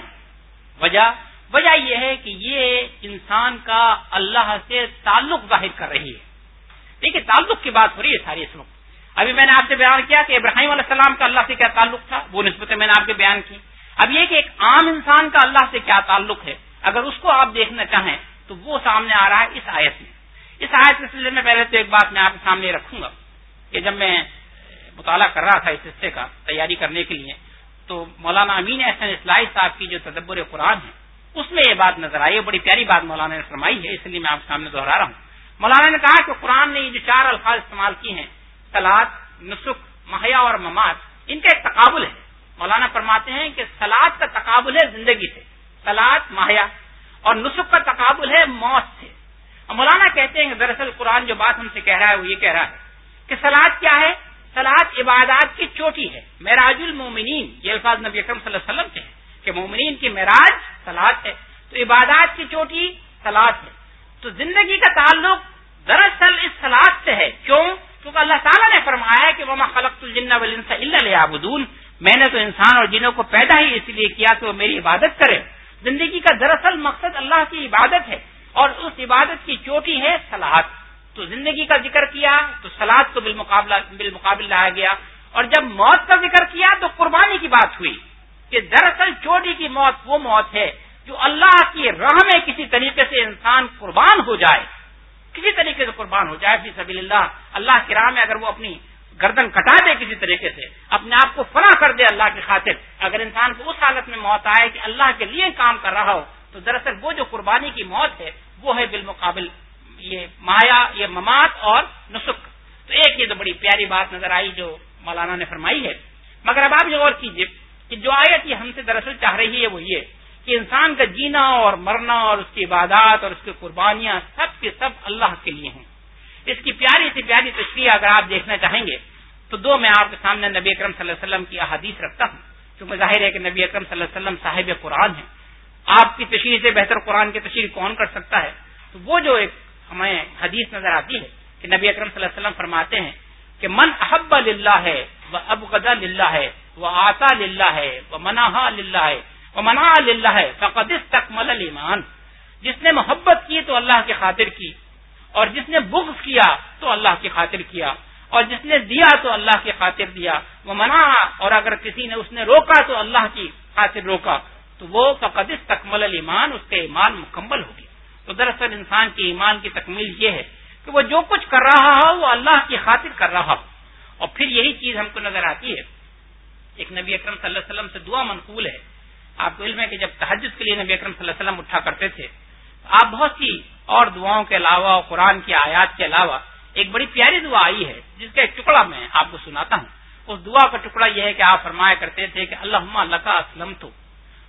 وجہ وجہ یہ ہے کہ یہ انسان کا اللہ سے تعلق ظاہر کر رہی ہے. دیکھیے تعلق کی بات ہو رہی ہے ساری اس وقت. ابھی میں نے آپ سے بیان کیا کہ ابراہیم علیہ السلام کا اللہ سے کیا تعلق تھا، وہ نسبتیں میں نے آپ کے بیان کی. اب یہ کہ ایک عام انسان کا اللہ سے کیا تعلق ہے، اگر اس کو آپ دیکھنا چاہیں تو وہ سامنے آ رہا ہے اس آیت میں. اس آیت کے سلسلے میں پہلے تو ایک بات میں آپ کے سامنے رکھوں گا کہ جب میں مطالعہ کر رہا تھا اس حصے کا تیاری کرنے کے لیے تو مولانا امین احسن اصلاحی صاحب کی جو تدبر قرآن ہے اس میں یہ بات نظر آئی، بڑی پیاری بات مولانا نے فرمائی ہے، اس لیے میں آپ کے سامنے دہرا رہا ہوں. مولانا نے کہا کہ قرآن نے یہ جو چار الفاظ استعمال کیے ہیں، صلاۃ، نسک، محیا اور ممات، ان کا ایک تقابل ہے. مولانا فرماتے ہیں کہ صلاۃ کا تقابل ہے زندگی سے، صلاۃ محیا، اور نسک کا تقابل ہے موت سے. اور مولانا کہتے ہیں کہ دراصل قرآن جو بات ہم سے کہہ رہا ہے وہ یہ کہہ رہا ہے کہ صلاۃ کیا ہے؟ صلاۃ عبادات کی چوٹی ہے، معراج المومنین. یہ الفاظ نبی اکرم صلی اللہ علیہ وسلم کے ہیں کہ مومنین کی معراج صلاۃ ہے، تو عبادات کی چوٹی صلاۃ ہے. تو زندگی کا تعلق دراصل اس صلاۃ سے ہے. کیوں؟ کیونکہ اللہ تعالیٰ نے فرمایا ہے کہ وما خلقت الجن والانس الا لیعبدون، میں نے تو انسان اور جنوں کو پیدا ہی اس لیے کیا کہ وہ میری عبادت کرے. زندگی کا دراصل مقصد اللہ کی عبادت ہے اور اس عبادت کی چوٹی ہے صلاۃ. تو زندگی کا ذکر کیا تو صلاۃ کو بالمقابلہ بالمقابل لایا گیا، اور جب موت کا ذکر کیا تو قربانی کی بات ہوئی کہ دراصل چوٹی کی موت وہ موت ہے جو اللہ کی راہ میں کسی طریقے سے انسان قربان ہو جائے، کسی طریقے سے قربان ہو جائے فی سبیل اللہ. اللہ کی راہ میں اگر وہ اپنی گردن کٹا دے، کسی طریقے سے اپنے آپ کو فنا کر دے اللہ کی خاطر، اگر انسان کو اس حالت میں موت آئے کہ اللہ کے لیے کام کر رہا ہو تو دراصل وہ جو قربانی کی موت ہے وہ ہے بالمقابل یہ مایا، یہ ممات اور نسک. تو ایک یہ تو بڑی پیاری بات نظر آئی جو مولانا نے فرمائی ہے. مگر اب آپ یہ غور کیجیے کہ جو آیت یہ ہم سے دراصل چاہ رہی ہے وہ یہ کہ انسان کا جینا اور مرنا اور اس کی عبادات اور اس کی قربانیاں سب کے سب اللہ کے لیے ہیں. اس کی پیاری سے پیاری تشریح اگر آپ دیکھنا چاہیں گے تو دو میں آپ کے سامنے نبی اکرم صلی اللہ علیہ وسلم کی احادیث رکھتا ہوں، کیونکہ ظاہر ہے کہ نبی اکرم صلی اللہ علیہ وسلم صاحب قرآن ہیں. آپ کی تشریح سے بہتر قرآن کی تشریح کون کر سکتا ہے؟ تو وہ جو ایک ہمیں حدیث نظر آتی ہے کہ نبی اکرم صلی اللہ علیہ وسلم فرماتے ہیں کہ من احب للہ ہے و ابغض للہ ہے و آتا للہ ہے و مناہا للہ ہے و منع للہ ہے فقد استکمل الایمان. جس نے محبت کی تو اللہ کی خاطر کی، اور جس نے بغض کیا تو اللہ کی خاطر کیا، اور جس نے دیا تو اللہ کی خاطر دیا. وہ منع، اور اگر کسی نے اس نے روکا تو اللہ کی خاطر روکا، تو وہ فقد استکمل الایمان، اس کا ایمان مکمل ہو گیا. تو دراصل انسان کے ایمان کی تکمیل یہ ہے کہ وہ جو کچھ کر رہا ہو وہ اللہ کی خاطر کر رہا ہو. اور پھر یہی چیز ہم کو نظر آتی ہے، ایک نبی اکرم صلی اللہ علیہ وسلم سے دعا منقول ہے. آپ کو علم ہے کہ جب تہجد کے لیے نبی اکرم صلی اللہ علیہ وسلم اٹھا کرتے تھے، آپ بہت سی اور دعاؤں کے علاوہ، قرآن کی آیات کے علاوہ ایک بڑی پیاری دعا آئی ہے جس کا ایک ٹکڑا میں آپ کو سناتا ہوں. اس دعا کا ٹکڑا یہ ہے کہ آپ فرمایا کرتے تھے کہ اللہم لک اسلمت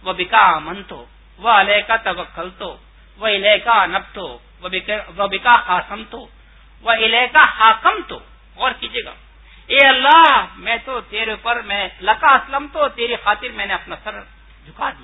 وبکا آمنت وعلیک توکلت والیک انبت وبکا خاصمت والیک حاکمت. غور کیجیے گا، اے اللہ میں تو تیرے اوپر میں لکا اسلم تو تیری خاطر میں نے اپنا سر جھکا دیا،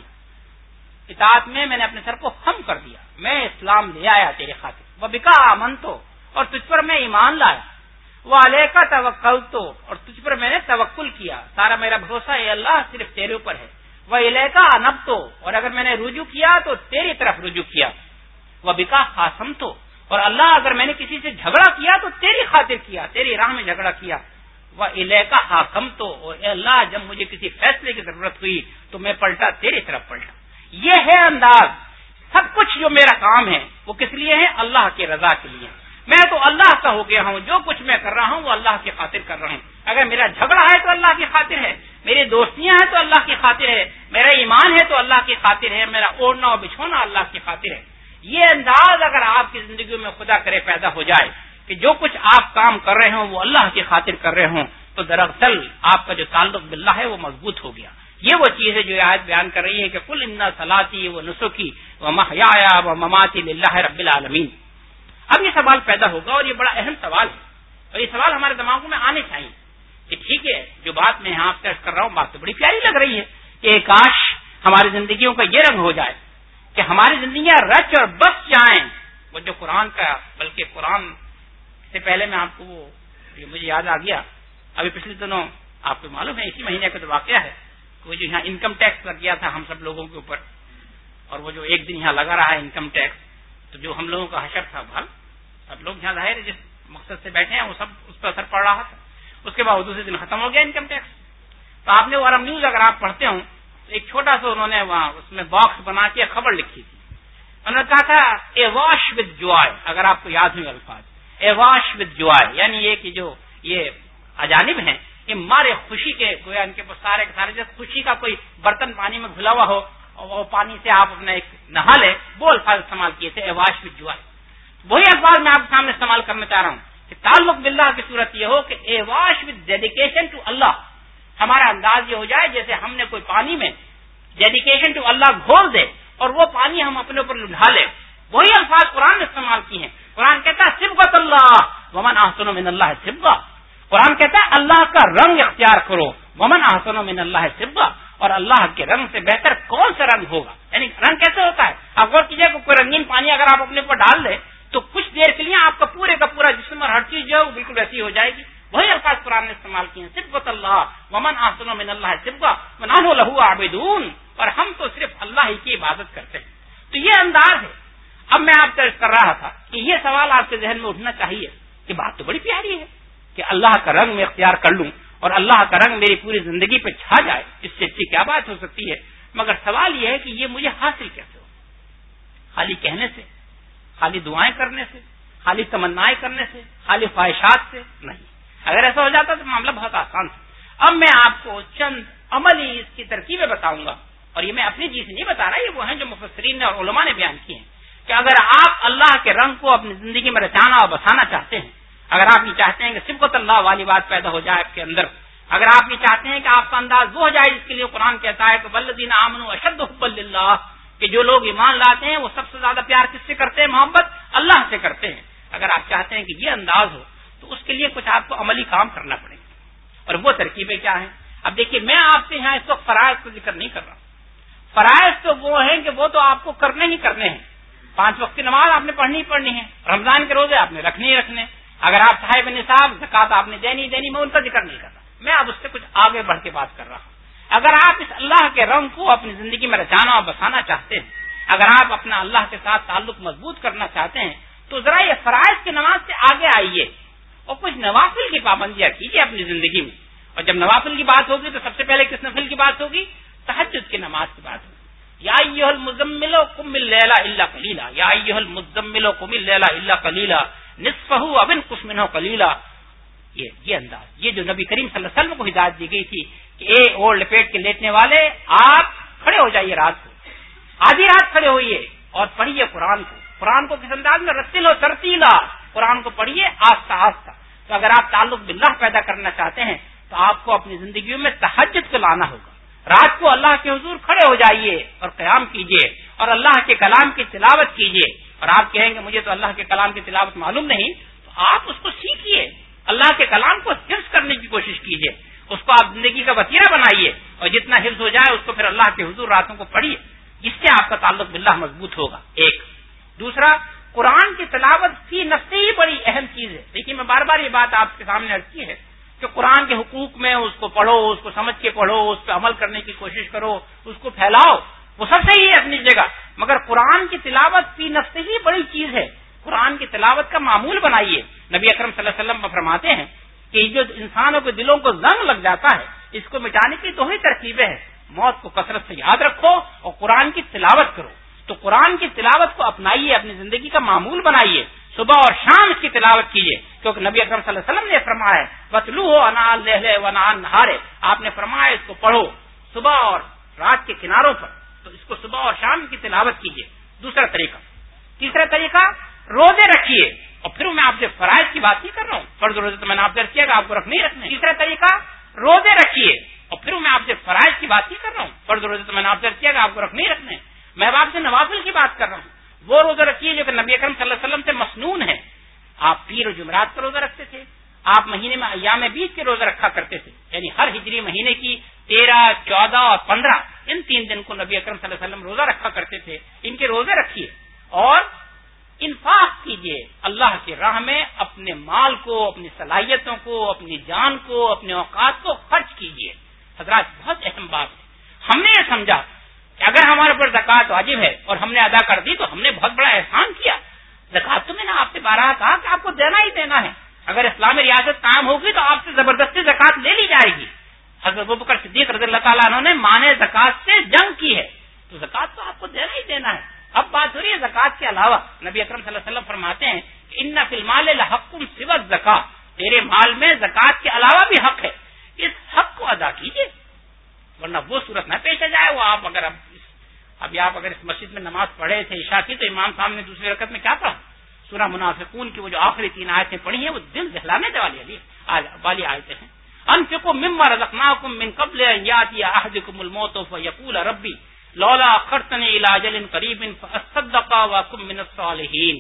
اطاعت میں میں نے اپنے سر کو خم کر دیا، میں اسلام لے آیا تیرے خاطر. وبکا آمنت اور تجھ پر میں ایمان لایا، وعلیک توکلت اور تجھ پر میں نے توکل کیا، سارا میرا بھروسہ اے اللہ صرف تیرے اوپر ہے. والیک انبت اور اگر میں نے رجوع کیا تو تیری طرف رجوع کیا. وبکا خاصمت اور اللہ اگر میں نے کسی سے جھگڑا کیا تو تیری خاطر کیا، تیری راہ میں جھگڑا کیا. والیک حاکمت اور اے اللہ جب مجھے کسی فیصلے کی ضرورت ہوئی تو میں پلٹا تیری طرف پلٹا. یہ ہے انداز. سب کچھ جو میرا کام ہے وہ کس لیے ہے؟ اللہ کی رضا کے لیے. میں تو اللہ کا ہو گیا ہوں، جو کچھ میں کر رہا ہوں وہ اللہ کی خاطر کر رہا ہوں. اگر میرا جھگڑا ہے تو اللہ کی خاطر ہے، میری دوستیاں ہیں تو اللہ کی خاطر ہے، میرا ایمان ہے تو اللہ کی خاطر ہے، میرا اوڑھنا اور بچھونا اللہ کی خاطر ہے. یہ انداز اگر آپ کی زندگی میں خدا کرے پیدا ہو جائے کہ جو کچھ آپ کام کر رہے ہوں وہ اللہ کی خاطر کر رہے ہوں، تو دراصل آپ کا جو تعلق باللہ ہے وہ مضبوط ہو گیا. یہ وہ چیز ہے جو آیت بیان کر رہی ہے کہ قل ان صلاتی و نسکی و محیایا و مماتی للہ رب العالمین. اب یہ سوال پیدا ہوگا اور یہ بڑا اہم سوال ہے، اور یہ سوال ہمارے دماغوں میں آنے چاہیے کہ ٹھیک ہے جو بات میں یہاں پیش کر رہا ہوں بات تو بڑی پیاری لگ رہی ہے کہ کاش ہماری زندگیوں کا یہ رنگ ہو جائے کہ ہماری زندگیاں رچ اور بس جائیں وہ جو قرآن کا. بلکہ قرآن سے پہلے میں آپ کو وہ مجھے یاد آ گیا، ابھی پچھلے دنوں آپ کو معلوم ہے اسی مہینے کا تو واقعہ ہے وہ جو یہاں انکم ٹیکس لگ گیا تھا ہم سب لوگوں کے اوپر، اور وہ جو ایک دن یہاں لگا رہا ہے انکم ٹیکس، تو جو ہم لوگوں کا حشر تھا بھال سب لوگ یہاں ظاہر جس مقصد سے بیٹھے ہیں وہ سب اس پر اثر پڑ رہا تھا. اس کے بعد دوسرے دن ختم ہو گیا انکم ٹیکس. تو آپ نے وہ عرب نیوز اگر آپ پڑھتے ہوں تو ایک چھوٹا سا انہوں نے وہاں اس میں باکس بنا کے خبر لکھی تھی. انہوں نے کہا تھا اے واش وتھ جوائے، اگر آپ کو یاد ہوئے الفاظ، اے واش وتھ جوائے، یعنی یہ کہ جو یہ اجانب ہیں یہ مارے خوشی کے گویا ان کے سارے کے سارے جیسے خوشی کا کوئی برتن پانی میں گھلا ہوا ہو اور وہ پانی سے آپ اپنا ایک نہا لے، وہ الفاظ استعمال کیے تھے اے واش وتھ جوائے. وہی الفاظ میں آپ کے سامنے استعمال کرنا چاہ رہا ہوں کہ تعلق باللہ کی صورت یہ ہو کہ a wash with dedication to Allah. ہمارا انداز یہ ہو جائے جیسے ہم نے کوئی پانی میں ڈیڈیکیشن ٹو اللہ گھول دے اور وہ پانی ہم اپنے اوپر ڈھا لیں. وہی الفاظ قرآن نے استعمال کیے ہیں. قرآن کہتا ہے صبغۃ اللہ ومن احسن من اللہ صبغہ. قرآن کہتا ہے اللہ کا رنگ اختیار کرو، ومن احسن من اللہ صبغہ، اور اللہ کے رنگ سے بہتر کون سا رنگ ہوگا. یعنی رنگ کیسے ہوتا ہے؟ آپ غور کیجیے کہ کوئی رنگین پانی اگر آپ اپنے اوپر ڈال دیں تو کچھ دیر کے لیے آپ کا پورے کا پورا جسم اور ہر چیز جو ہے وہ بالکل ویسی ہو جائے گی. وہی الفاظ قرآن نے استعمال کیے ہیں صبغۃ اللہ ومن احسن من اللہ صبغہ ونحن لہ عابدون، اور ہم تو صرف اللہ ہی کی عبادت کرتے ہیں. تو یہ انداز ہے. اب میں آپ سے کر رہا تھا کہ یہ سوال آپ کے ذہن میں اٹھنا چاہیے کہ بات تو بڑی پیاری ہے کہ اللہ کا رنگ میں اختیار کر لوں اور اللہ کا رنگ میری پوری زندگی پہ چھا جائے، اس سے اچھی کیا بات ہو سکتی ہے. مگر سوال یہ ہے کہ یہ مجھے حاصل کیسے ہو؟ خالی کہنے سے، خالی دعائیں کرنے سے، خالی تمنائیں کرنے سے، خالی خواہشات سے نہیں. اگر ایسا ہو جاتا تو معاملہ بہت آسان تھا. اب میں آپ کو چند عملی اس کی ترکیبیں بتاؤں گا، اور یہ میں اپنی جی سے نہیں بتا رہا، یہ وہ ہیں جو مفسرین نے اور علماء نے بیان کیے ہیں کہ اگر آپ اللہ کے رنگ کو اپنی زندگی میں رچانا اور بسانا چاہتے ہیں، اگر آپ یہ چاہتے ہیں کہ صبغۃ اللہ والی بات پیدا ہو جائے آپ کے اندر، اگر آپ یہ چاہتے ہیں کہ آپ کا انداز وہ ہو جائے جس کے لیے قرآن کہتا ہے کہ والذین آمنوا اشد حبا للہ، کہ جو لوگ ایمان لاتے ہیں وہ سب سے زیادہ پیار کس سے کرتے ہیں؟ محبت اللہ سے کرتے ہیں. اگر آپ چاہتے ہیں کہ یہ انداز ہو تو اس کے لیے کچھ آپ کو عملی کام کرنا پڑے گا. اور وہ ترکیبیں کیا ہیں؟ اب دیکھیے میں آپ سے یہاں اس وقت فرائض کا ذکر نہیں کر رہا. فرائض تو وہ ہیں کہ وہ تو آپ کو کرنے ہی کرنے ہیں. پانچ وقت کی نماز آپ نے پڑھنی ہی پڑھنی ہے، رمضان کے روزے آپ نے رکھنے ہی رکھنے. اگر آپ صاحب نصاب زکات آپ نے دینی دینی، میں ان کا ذکر نہیں کر رہا. میں اب اس سے کچھ آگے بڑھ کے بات کر رہا ہوں. اگر آپ اس اللہ کے رنگ کو اپنی زندگی میں رچانا اور بسانا چاہتے ہیں، اگر آپ اپنا اللہ کے ساتھ تعلق مضبوط کرنا چاہتے ہیں، تو ذرا یہ فرائض کی نماز سے آگے آئیے اور کچھ نوافل کی پابندیاں کیجیے اپنی زندگی میں. اور جب نوافل کی بات ہوگی تو سب سے پہلے کس نفل کی بات ہوگی؟ تہجد کی نماز کی بات ہوگی. یا ایھا المزمل قم اللیل الا قلیلا، یا ایھا المزمل قم اللیل الا قلیلا نصفہ او انقص منہ قلیلا. یہ یہ انداز، یہ جو نبی کریم صلی اللہ علیہ وسلم کو ہدایت دی گئی تھی کہ اے اوڑھ لپیٹ کے لیٹنے والے، آپ کھڑے ہو جائیے رات کو، آدھی رات کھڑے ہوئیے اور پڑھیے قرآن کو. قرآن کو کس انداز میں؟ رتل و ترتیلا، قرآن کو پڑھیے آہستہ آہستہ. تو اگر آپ تعلق باللہ پیدا کرنا چاہتے ہیں تو آپ کو اپنی زندگیوں میں تہجد کو لانا ہوگا. رات کو اللہ کے حضور کھڑے ہو جائیے اور قیام کیجیے اور اللہ کے کلام کی تلاوت کیجیے. اور آپ کہیں گے مجھے تو اللہ کے کلام کی تلاوت معلوم نہیں، تو آپ اس کو سیکھیے، اللہ کے کلام کو حفظ کرنے کی کوشش کیجیے، اس کو آپ زندگی کا وسیلہ بنائیے، اور جتنا حفظ ہو جائے اس کو پھر اللہ کے حضور راتوں کو پڑھیے، جس سے آپ کا تعلق باللہ مضبوط ہوگا. ایک دوسرا، قرآن کی تلاوت فی نفسی ہی بڑی اہم چیز ہے. دیکھیے میں بار بار یہ بات آپ کے سامنے عرض کی ہے کہ قرآن کے حقوق میں اس کو پڑھو، اس کو سمجھ کے پڑھو، اس پہ عمل کرنے کی کوشش کرو، اس کو پھیلاؤ، وہ سب صحیح ہے اپنی جگہ، مگر قرآن کی تلاوت فی نفسی ہی بڑی چیز ہے. قرآن کی تلاوت کا معمول بنائیے. نبی اکرم صلی اللہ علیہ وسلم فرماتے ہیں کہ جو انسانوں کے دلوں کو زنگ لگ جاتا ہے اس کو مٹانے کی دو ہی ترکیبیں ہیں، موت کو کثرت سے یاد رکھو اور قرآن کی تلاوت کرو. تو قرآن کی تلاوت کو اپنائیے، اپنی زندگی کا معمول بنائیے، صبح اور شام اس کی تلاوت کیجیے، کیونکہ نبی اکرم صلی اللہ علیہ وسلم نے فرمایا ہے وَتْلُوهُ آنَاءَ اللَّيْلِ وَآنَاءَ النَّهَارِ، آپ نے فرمایا اس کو پڑھو صبح اور رات کے کناروں پر، تو اس کو صبح اور شام کی تلاوت کیجیے. دوسرا طریقہ. تیسرا طریقہ، روزے رکھیے. اور پھر میں آپ سے فرائض کی بات نہیں کر رہا ہوں، فرض روزے تو میں نے آپ درج کیا کہ آپ کو رکھنے ہی رکھنے. تیسرا طریقہ، روزے رکھیے. اور پھر میں آپ سے فرائض کی بات نہیں کر رہا ہوں، فرض روزے تو میں نے آپ درج کیا کہ آپ کو رکھنے ہی رکھنے. میں آپ سے نوافل کی بات کر رہا ہوں. وہ روزہ رکھیے جو کہ نبی اکرم صلی اللہ علیہ وسلم سے مسنون ہے. آپ پیر و جمعرات کا روزہ رکھتے تھے، آپ مہینے میں ایام بیس کے روزہ رکھا کرتے تھے، یعنی ہر ہجری مہینے کی تیرہ، چودہ اور پندرہ ان تین دن کو نبی اکرم صلی اللہ علیہ وسلم روزہ رکھا کرتے تھے. ان کے روزے رکھیے اور انفاق کیجیے اللہ کی راہ میں، اپنے مال کو، اپنی صلاحیتوں کو، اپنی جان کو، اپنے اوقات کو خرچ کیجیے. حضرات بہت اہم بات ہے. ہم نے یہ سمجھا کہ اگر ہمارے اوپر زکوٰۃ واجب ہے اور ہم نے ادا کر دی تو ہم نے بہت بڑا احسان کیا. زکوٰۃ تو میں نے آپ سے بارہا کہا کہ آپ کو دینا ہی دینا ہے. اگر اسلامی ریاست قائم ہوگی تو آپ سے زبردستی زکوٰۃ لے لی جائے گی. حضرت ابوبکر صدیق رضی اللہ تعالیٰ عنہ نے مانے زکوٰۃ سے جنگ کی ہے، تو زکوٰۃ تو آپ کو دینا ہی دینا ہے. اب بات ہو رہی ہے زکوٰۃ کے علاوہ. نبی اکرم صلی اللہ علیہ وسلم فرماتے ہیں کہ ان فی المال لحق سوى الزکوٰۃ، تیرے مال میں زکوٰۃ کے علاوہ بھی حق ہے، اس حق کو ادا کیجیے، ورنہ وہ صورت نہ پیش آ جائے. وہ آپ اگر اب ابھی آپ اگر اس مسجد میں نماز پڑھے تھے عشاء کی، تو امام صاحب نے دوسری رکعت میں کیا پڑھا؟ سورہ منافقون کی وہ جو آخری تین آیتیں پڑھی ہیں وہ دل دہلانے والی والی آیتیں ہیں. انفقوا مما رزقناکم من قبل ان یاتی احدکم الموت فیقول ربی لولا اخرتنی الی اجل قریب فاصدق واکن من الصالحین.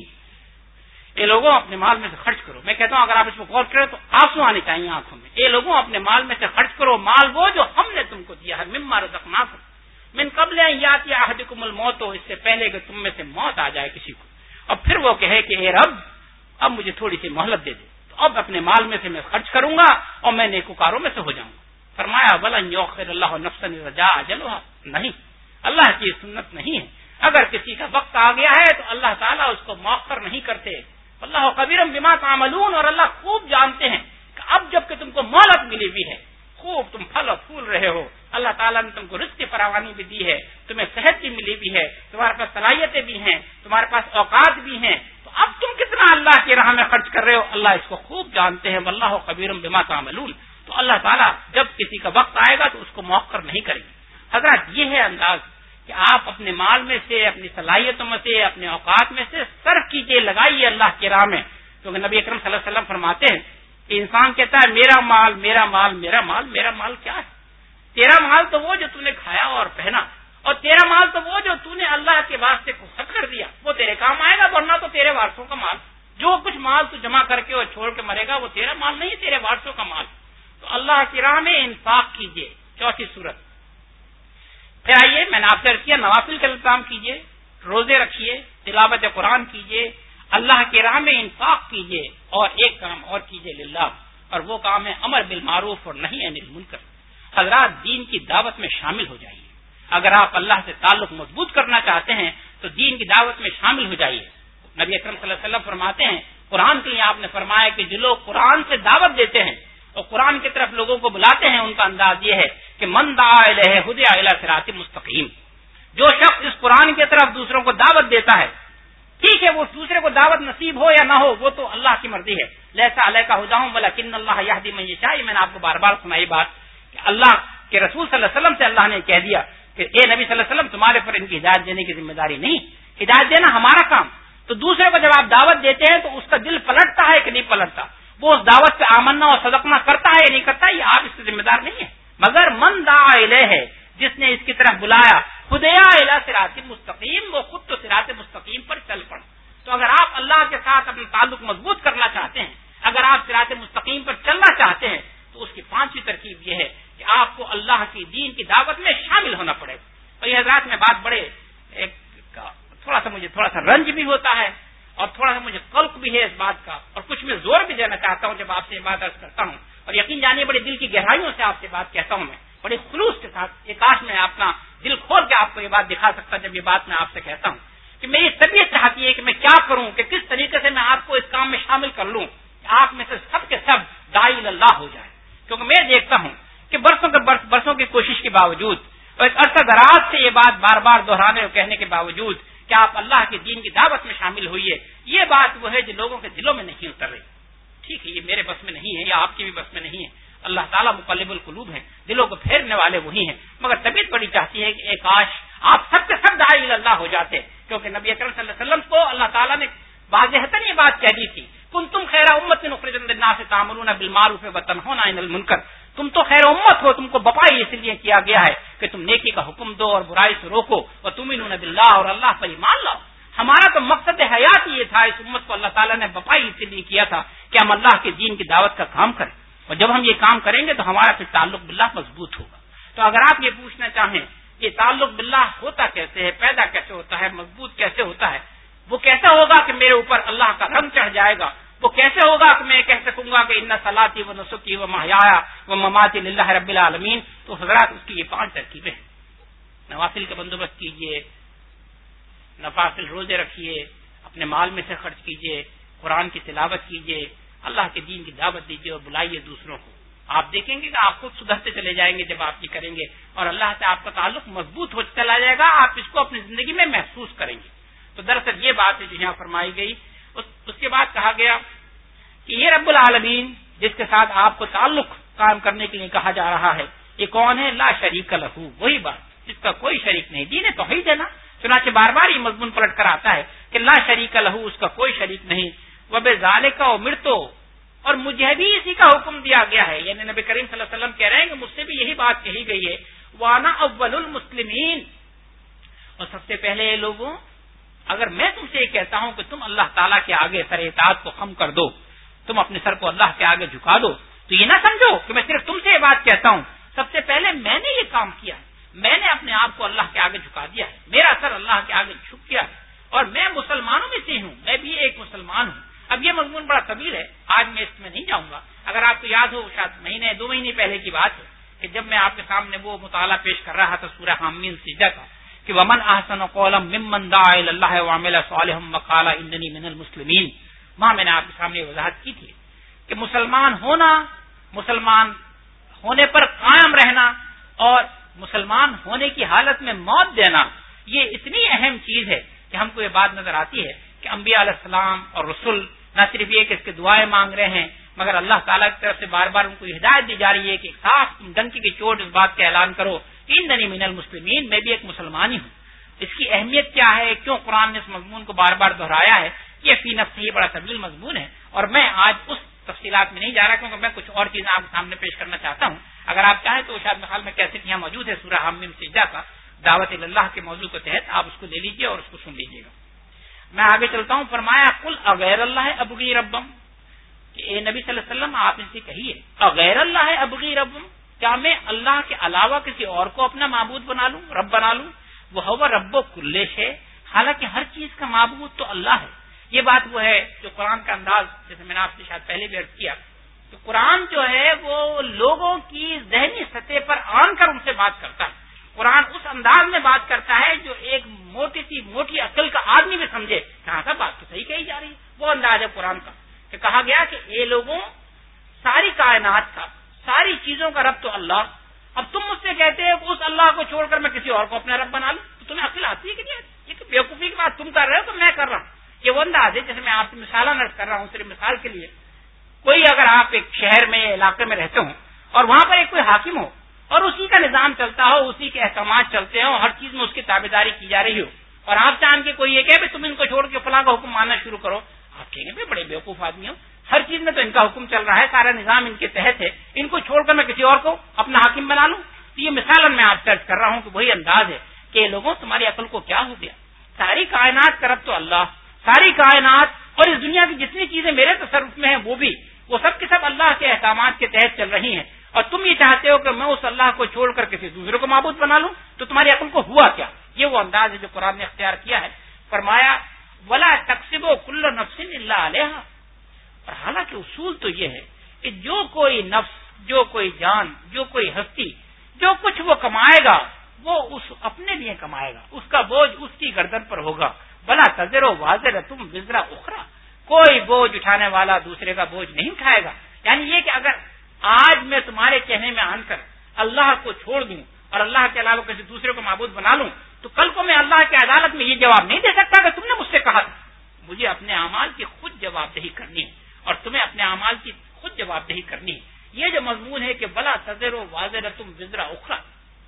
اے لوگوں اپنے مال میں سے خرچ کرو. میں کہتا ہوں اگر آپ اس کو غور کریں تو آنسو آنے چاہیے آنکھوں میں. اے لوگوں اپنے مال میں سے خرچ کرو، مال وہ جو ہم نے تم کو دیا ہے، مما رزقناکم من قبل ان یاتی احدکم الموت، اس سے پہلے کہ تم میں سے موت آ جائے کسی کو، اور پھر وہ کہے کہ اے رب اب مجھے تھوڑی سی مہلت دے دے، تو اب اپنے مال میں سے میں خرچ کروں گا اور میں نیکوکاروں میں سے ہو جاؤں گا. فرمایا ولن یؤخر اللہ نفسا اذا جاء اجلها، نہیں، اللہ کی سنت نہیں ہے. اگر کسی کا وقت آ گیا ہے تو اللہ تعالیٰ اس کو مؤخر نہیں کرتے. اللہ خبیر بما تعملون، اور اللہ خوب جانتے ہیں کہ اب جب کہ تم کو مہلت ملی ہوئی ہے، خوب تم پھل پھول رہے ہو، اللہ تعالیٰ نے تم کو رزق کی فراوانی بھی دی ہے، تمہیں صحت بھی ملی ہوئی ہے، تمہارے پاس صلاحیتیں بھی ہیں، تمہارے پاس اوقات بھی ہیں، تو اب تم کتنا اللہ کی راہ میں خرچ کر رہے ہو، اللہ اس کو خوب جانتے ہیں. واللہ خبیر بما تعملون. تو اللہ تعالیٰ جب کسی کا وقت آئے گا تو اس کو مؤخر نہیں کریں گے. حضرات یہ ہے انداز کہ آپ اپنے مال میں سے، اپنی صلاحیتوں میں سے، اپنے اوقات میں سے صرف کیجیے، لگائیے اللہ کی راہ میں. کیونکہ نبی اکرم صلی اللہ علیہ وسلم فرماتے ہیں کہ انسان کہتا ہے میرا مال میرا مال میرا مال. میرا مال کیا ہے؟ تیرا مال تو وہ جو تو نے کھایا اور پہنا، اور تیرا مال تو وہ جو تو نے اللہ کے واسطے کو خرچ کر دیا، وہ تیرے کام آئے گا، ورنہ تو تیرے وارثوں کا مال. جو کچھ مال تو جمع کر کے اور چھوڑ کے مرے گا وہ تیرا مال نہیں، تیرے وارثوں کا مال. تو اللہ کی راہ میں انفاق کیجیے. چوتھی صورت. پھر آئیے میں نے آپ سے کیا نوافل کا التزام کیجیے، روزے رکھیے، تلاوت قرآن کیجیے، اللہ کی راہ میں انفاق کیجیے، اور ایک کام اور کیجیے للہ، اور وہ کام ہے امر بالمعروف اور نہی عن المنکر. حضرات دین کی دعوت میں شامل ہو جائیے. اگر آپ اللہ سے تعلق مضبوط کرنا چاہتے ہیں تو دین کی دعوت میں شامل ہو جائیے. نبی اکرم صلی اللہ علیہ وسلم فرماتے ہیں، قرآن کے لیے آپ نے فرمایا کہ جو لوگ قرآن سے دعوت دیتے ہیں اور قرآن کی طرف لوگوں کو بلاتے ہیں، ان کا انداز یہ ہے کہ من دعا الیہ ہدی الی صراط مستقیم. جو شخص اس قرآن کی طرف دوسروں کو دعوت دیتا ہے، ٹھیک ہے وہ دوسرے کو دعوت نصیب ہو یا نہ ہو وہ تو اللہ کی مرضی ہے. لیسا علیک ھداھم ولکن اللہ یہدی من یشاء. میں نے آپ کو بار بار سنائی بات کہ اللہ کے رسول صلی اللہ علیہ وسلم سے اللہ نے کہہ دیا کہ اے نبی صلی اللہ علیہ وسلم تمہارے پر ان کی ہدایت دینے کی ذمہ داری نہیں، ہدایت دینا ہمارا کام. تو دوسرے کو جب آپ دعوت دیتے ہیں تو اس کا دل پلٹتا ہے کہ نہیں پلٹتا، وہ اس دعوت پہ آمنا اور صدقنا کرتا ہے یا نہیں کرتا، یہ آپ اس سے ذمہ دار نہیں ہے. مگر من دعا الیہ ہے، جس نے اس کی طرف بلایا خدیا الی صراط مستقیم، وہ خود تو صراط مستقیم پر چل پڑا۔ تو اگر آپ اللہ کے ساتھ اپنا تعلق مضبوط کرنا چاہتے ہیں، اگر آپ صراط مستقیم پر چلنا چاہتے ہیں، تو اس کی پانچویں ترکیب یہ ہے کہ آپ کو اللہ کی دین کی دعوت میں شامل ہونا پڑے گا۔ اور یہ حضرات میں بات بڑے ایک تھوڑا سا مجھے تھوڑا سا رنج بھی ہوتا ہے اور تھوڑا سا مجھے قلق بھی ہے اس بات کا، اور کچھ میں زور بھی دینا چاہتا ہوں جب آپ سے یہ بات عرض کرتا ہوں، اور یقین جانیے بڑے دل کی گہرائیوں سے آپ سے بات کہتا ہوں، میں بڑے خلوص کے ساتھ، ایک کاش میں اپنا دل کھول کے آپ کو یہ بات دکھا سکتا جب یہ بات میں آپ سے کہتا ہوں کہ میری طبیعت چاہتی ہے کہ میں کیا کروں، کہ کس طریقے سے میں آپ کو اس کام میں شامل کر لوں کہ آپ میں سے سب کے سب داعی اللہ ہو جائے۔ کیونکہ میں دیکھتا ہوں کہ برسوں کے برس برسوں کی کوشش کے باوجود اور ایک عرصہ دراز سے یہ بات بار بار دہرانے اور کہنے کے باوجود کہ آپ اللہ کے دین کی دعوت میں شامل ہوئیے، یہ بات وہ ہے جو لوگوں کے دلوں میں نہیں اتر رہی۔ ٹھیک ہے، یہ میرے بس میں نہیں ہے یا آپ کی بھی بس میں نہیں ہے، اللہ تعالیٰ مقلب القلوب ہیں، دلوں کو پھیرنے والے وہی ہیں، مگر طبیعت بڑی چاہتی ہے کہ ایک کاش آپ سب کے سب داعی اللہ ہو جاتے، کیونکہ نبی اکرم صلی اللہ علیہ وسلم کو اللہ تعالیٰ نے واضحتاً یہ بات کہہ دی تھی، کنتم خیر امت اخرجت للناس تأمرون بالمعروف وتنہون عن المنکر، تم تو خیر امت ہو، تم کو بپائی اس لیے کیا گیا ہے کہ تم نیکی کا حکم دو اور برائی سے روکو، وتؤمنون باللہ، اور اللہ پر ایمان لاؤ۔ ہمارا تو مقصد حیات یہ تھا، اس امت کو اللہ تعالیٰ نے بپائی اس لیے کیا تھا کہ ہم اللہ کے دین کی دعوت کا کام کریں، اور جب ہم یہ کام کریں گے تو ہمارا پھر تعلق باللہ مضبوط ہوگا۔ تو اگر آپ یہ پوچھنا چاہیں یہ تعلق باللہ ہوتا کیسے ہے، پیدا کیسے ہوتا ہے، مضبوط کیسے ہوتا ہے، وہ کیسا ہوگا کہ میرے اوپر اللہ کا رنگ چڑھ جائے گا، وہ کیسے ہوگا کہ میں کہہ سکوں گا کہ ان صلاتی و نسکی و محیایا و مماتی للہ رب العالمین۔ تو حضرات اس کی یہ پانچ ترکیبیں ہیں، نوافل کا بندوبست کیجئے، نوافل روزے رکھیے، اپنے مال میں سے خرچ کیجئے، قرآن کی تلاوت کیجئے، اللہ کے دین کی دعوت دیجئے اور بلائیے دوسروں کو۔ آپ دیکھیں گے کہ آپ خود سدھرتے چلے جائیں گے جب آپ یہ کریں گے، اور اللہ سے آپ کا تعلق مضبوط ہو چلا جائے گا، آپ اس کو اپنی زندگی میں محسوس کریں گے۔ تو دراصل یہ بات ہے جو یہاں فرمائی گئی۔ اس, اس کے بعد کہا گیا کہ یہ رب العالمین جس کے ساتھ آپ کو تعلق قائم کرنے کے لیے کہا جا رہا ہے، یہ کون ہے؟ لا شریک لہو، وہی بات جس کا کوئی شریک نہیں، دین توحید ہے نا، چنانچہ بار بار یہ مضمون پلٹ کر آتا ہے کہ لا شریک لہو، اس کا کوئی شریک نہیں، وبذالک امرت، اور مجھے بھی اسی کا حکم دیا گیا ہے، یعنی نبی کریم صلی اللہ علیہ وسلم کہہ رہے ہیں کہ مجھ سے بھی یہی بات کہی گئی ہے، وانا اول المسلمین، اور سب سے پہلے لوگوں اگر میں تم سے یہ کہتا ہوں کہ تم اللہ تعالیٰ کے آگے سر اطاعت کو خم کر دو، تم اپنے سر کو اللہ کے آگے جھکا دو، تو یہ نہ سمجھو کہ میں صرف تم سے یہ بات کہتا ہوں، سب سے پہلے میں نے یہ کام کیا، میں نے اپنے آپ کو اللہ کے آگے جھکا دیا ہے، میرا سر اللہ کے آگے جھک گیا ہے، اور میں مسلمانوں میں سے ہوں، میں بھی ایک مسلمان ہوں۔ اب یہ مضمون بڑا طویل ہے، آج میں اس میں نہیں جاؤں گا۔ اگر آپ کو یاد ہو شاید مہینے دو مہینے پہلے کی بات ہے کہ جب میں آپ کے سامنے وہ مطالعہ پیش کر رہا تھا سورہ حامیم سجدہ کا کہ ومن احسن قولا ممن دعا الی اللہ وعمل صالحا وقال اننی من المسلمین، وہاں میں نے آپ کے سامنے وضاحت کی تھی کہ مسلمان ہونا، مسلمان ہونے پر قائم رہنا اور مسلمان ہونے کی حالت میں موت دینا، یہ اتنی اہم چیز ہے کہ ہم کو یہ بات نظر آتی ہے کہ انبیاء علیہ السلام اور رسول نہ صرف یہ کہ اس کے دعائیں مانگ رہے ہیں، مگر اللہ تعالیٰ کی طرف سے بار بار ان کو ہدایت دی جا رہی ہے کہ صاف ڈنکی کی چوٹ اس بات کا اعلان کرو کہ اننی من المسلمین، میں بھی ایک مسلمان ہی ہوں۔ اس کی اہمیت کیا ہے، کیوں قرآن نے اس مضمون کو بار بار دہرایا ہے، یہ فی نفسہ ہی بڑا طویل مضمون ہے، اور میں آج اس تفصیلات میں نہیں جا رہا کیونکہ میں کچھ اور چیزیں آپ کے سامنے پیش کرنا چاہتا ہوں۔ اگر آپ چاہیں تو شاید خیال میں کیسٹ یہاں موجود ہے سورہ حامیم سجدہ کا، دعوت اللہ کے موضوع کے تحت آپ اس کو لے لیجیے اور اس کو سن لیجیے گا۔ میں آگے چلتا ہوں، فرمایا قل اغیر اللہ ابغی ربم، کہ اے نبی صلی اللہ علیہ وسلم آپ ان سے کہیے اغیر اللہ ابغی ربم، کیا میں اللہ کے علاوہ کسی اور کو اپنا معبود بنا لوں، رب بنا لوں؟ وہ ہوا رب و کل شے، حالانکہ ہر چیز کا معبود تو اللہ ہے۔ یہ بات وہ ہے جو قرآن کا انداز، جیسے میں نے آپ سے شاید پہلے بھی عرض کیا کہ قرآن جو ہے وہ لوگوں کی ذہنی سطح پر آن کر ان سے بات کرتا ہے۔ قرآن اس انداز میں بات کرتا ہے جو ایک موٹی سی موٹی عقل کا آدمی بھی سمجھے کہ ہاں صاحب بات تو صحیح کہی جا رہی ہے۔ وہ انداز ہے قرآن کا کہ کہا گیا کہ اے لوگوں، ساری کائنات کا، ساری چیزوں کا رب تو اللہ، اب تم مجھ سے کہتے ہو کہ اس اللہ کو چھوڑ کر میں کسی اور کو اپنا رب بنا لوں، تو تمہیں عقل آتی ہے کہ نہیں؟ یہ بیوقوفی کی بات تم کر رہے ہو تو میں کر رہا ہوں۔ یہ وہ انداز ہے جیسے میں آپ سے مثال نرس کر رہا ہوں۔ صرف مثال کے لیے، کوئی اگر آپ ایک شہر میں علاقے میں رہتے ہوں اور وہاں پر ایک کوئی حاکم ہو اور اسی کا نظام چلتا ہو، اسی کے احکامات چلتے ہوں، ہر چیز میں اس کی تابعداری کی جا رہی ہو، اور آپ چاہیں کہ کوئی یہ کہ تم ان کو چھوڑ کے فلاں کا حکم ماننا شروع کرو، آپ کہیں گے بڑے بیوقوف آدمی ہو، ہر چیز میں تو ان کا حکم چل رہا ہے، سارا نظام ان کے تحت ہے، ان کو چھوڑ کر میں کسی اور کو اپنا حاکم بنا لوں، تو یہ مثالاً میں آپ چرچ کر رہا ہوں کہ وہی انداز ہے کہ لوگوں تمہاری عقل کو کیا ہو گیا، ساری کائنات کا رب تو اللہ، ساری کائنات اور اس دنیا کی جتنی چیزیں میرے تصرف میں ہیں وہ بھی وہ سب کے سب اللہ کے احکامات کے تحت چل رہی ہیں، اور تم یہ چاہتے ہو کہ میں اس اللہ کو چھوڑ کر کسی دوسرے کو معبود بنا لوں، تو تمہاری عقل کو ہوا کیا؟ یہ وہ انداز ہے جو قرآن نے اختیار کیا ہے۔ فرمایا ولا تکسبوا کل نفس الا علیہا، اور حالانکہ اصول تو یہ ہے کہ جو کوئی نفس، جو کوئی جان، جو کوئی ہستی جو کچھ وہ کمائے گا وہ اس اپنے لیے کمائے گا، اس کا بوجھ اس کی گردن پر ہوگا۔ بلا تزر وازرۃ وزر اخرى، کوئی بوجھ اٹھانے والا دوسرے کا بوجھ نہیں اٹھائے گا۔ یعنی یہ کہ اگر آج میں تمہارے کہنے میں آن کر اللہ کو چھوڑ دوں اور اللہ کے علاوہ کسی دوسرے کو معبود بنا لوں تو کل کو میں اللہ کی عدالت میں یہ جواب نہیں دے سکتا کہ تم نے مجھ سے کہا تھا۔ مجھے اپنے اعمال کی خود جواب دہی کرنی ہے اور تمہیں اپنے اعمال کی خود جواب دہی کرنی ہے۔ یہ جو مضمون ہے کہ بلا تزر وازرۃ وزر اخرى،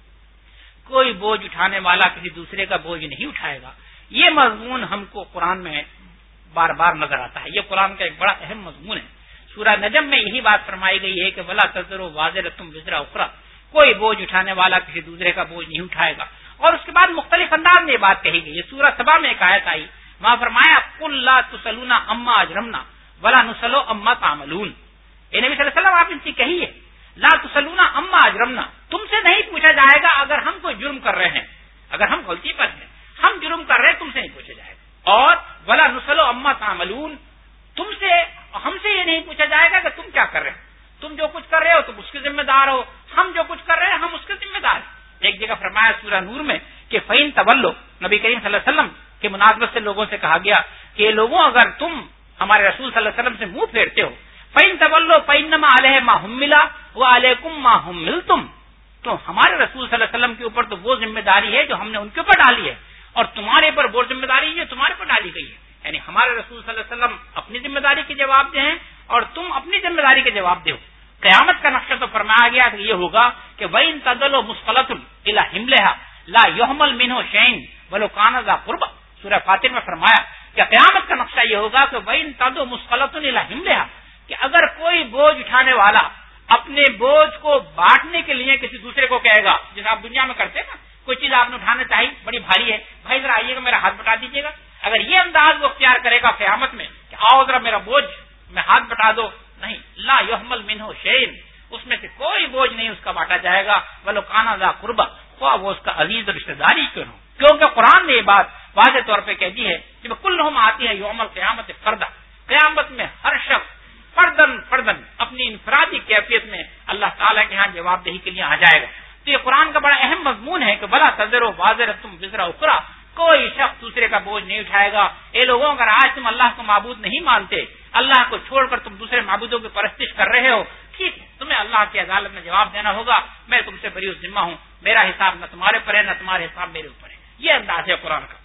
کوئی بوجھ اٹھانے والا کسی دوسرے کا بوجھ نہیں اٹھائے گا، یہ مضمون ہم کو قرآن میں بار بار نظر آتا ہے۔ یہ قرآن کا ایک بڑا اہم مضمون ہے۔ سورہ نجم میں یہی بات فرمائی گئی ہے کہ ولا تزر وازرۃ وزر اخرى، کوئی بوجھ اٹھانے والا کسی دوسرے کا بوجھ نہیں اٹھائے گا۔ اور اس کے بعد مختلف انداز میں یہ بات کہی گئی ہے۔ سورہ سبا میں ایک آیت آئی، وہاں فرمایا قل لا تسألون عما اجرمنا ولا نسأل عما تعملون، اے نبی صلی اللہ علیہ وسلم آپ ان سے کہیے لا تسألون عما اجرمنا، تم سے نہیں پوچھا جائے گا اگر ہم کوئی جرم کر رہے ہیں، اگر ہم غلطی پر ہیں، ہم جرم کر رہے ہیں، تم سے نہیں پوچھا جائے گا۔ اور ولا نسأل عما تعملون، تم سے ہم سے یہ نہیں پوچھا جائے گا کہ تم کیا کر رہے ہیں، تم جو کچھ کر رہے ہو تم اس کے ذمہ دار ہو، ہم جو کچھ کر رہے ہیں ہم اس کے ذمہ دار ہیں۔ ایک جگہ فرمایا سورہ نور میں کہ فَإِن تَوَلُّوا، نبی کریم صلی اللہ علیہ وسلم کے مناسبت سے لوگوں سے کہا گیا کہ لوگوں اگر تم ہمارے رسول صلی اللہ علیہ وسلم سے منہ پھیرتے ہو، فَإِن تَوَلُّوا فَإِنَّمَا عَلَيْهِ مَا حُمِّلَ وَعَلَيْكُمْ مَا حُمِّلْتُمْ، تو ہمارے رسول صلی اللہ علیہ وسلم کے اوپر تو وہ ذمہ داری ہے جو ہم نے ان کے اوپر ڈالی ہے، اور تمہارے پر وہ ذمہ داری ہے جو تمہارے پر ڈالی گئی ہے۔ یعنی ہمارے رسول صلی اللہ علیہ وسلم اپنی ذمہ داری کے جواب دیں اور تم اپنی ذمہ داری کے جواب دو۔ قیامت کا نقشہ تو فرمایا گیا کہ یہ ہوگا کہ وَإِن تَدْلُوا مُثْقَلَةٌ إِلَى حِمْلِهَا لَا يُحْمَلْ مِنْهُ شَيْءٌ وَلَوْ كَانَ ذَا قُرْبَىٰ، سورہ فاطر میں فرمایا کہ قیامت کا نقشہ یہ ہوگا کہ وَإِن تَدْلُوا مُثْقَلَةٌ إِلَى حِمْلِهَا، کہ اگر کوئی بوجھ اٹھانے والا اپنے بوجھ کو بانٹنے کے لیے کسی دوسرے کو کہے گا، جیسے آپ دنیا میں کرتے ہیں نا، کوئی چیز آپ نے اٹھانا چاہیے بڑی بھاری ہے، بھائی ذرا آئیے گا میرا ہاتھ بٹا دیجیے گا، اگر یہ انداز وہ اختیار کرے گا قیامت میں کہ آؤ ذرا میرا بوجھ میں ہاتھ بٹا دو، نہیں، لا يحمل منه شيء، اس میں سے کوئی بوجھ نہیں اس کا بانٹا جائے گا، ولو کان ذا قربى، خواہ وہ اس کا عزیز رشتہ داری کیوں نہ ہو، کیونکہ قرآن نے یہ بات واضح طور پہ کہہ دی ہے کہ کلہم آتی ہے یوم القیامت فردا، قیامت میں ہر شخص فردن فردن اپنی انفرادی کیفیت میں اللہ تعالیٰ کے ہاں جواب دہی کے لیے آ جائے گا۔ تو یہ قرآن کا بڑا اہم مضمون ہے کہ بلا تزر وازرۃ وزر اخرى، کوئی شخص دوسرے کا بوجھ نہیں اٹھائے گا۔ اے لوگوں اگر آج تم اللہ کو معبود نہیں مانتے، اللہ کو چھوڑ کر تم دوسرے معبودوں کی پرستش کر رہے ہو، ٹھیک ہے، تمہیں اللہ کی عدالت میں جواب دینا ہوگا، میں تم سے بری ذمہ ہوں، میرا حساب نہ تمہارے پر ہے نہ تمہارے حساب میرے اوپر ہے۔ یہ انداز ہے قرآن کا۔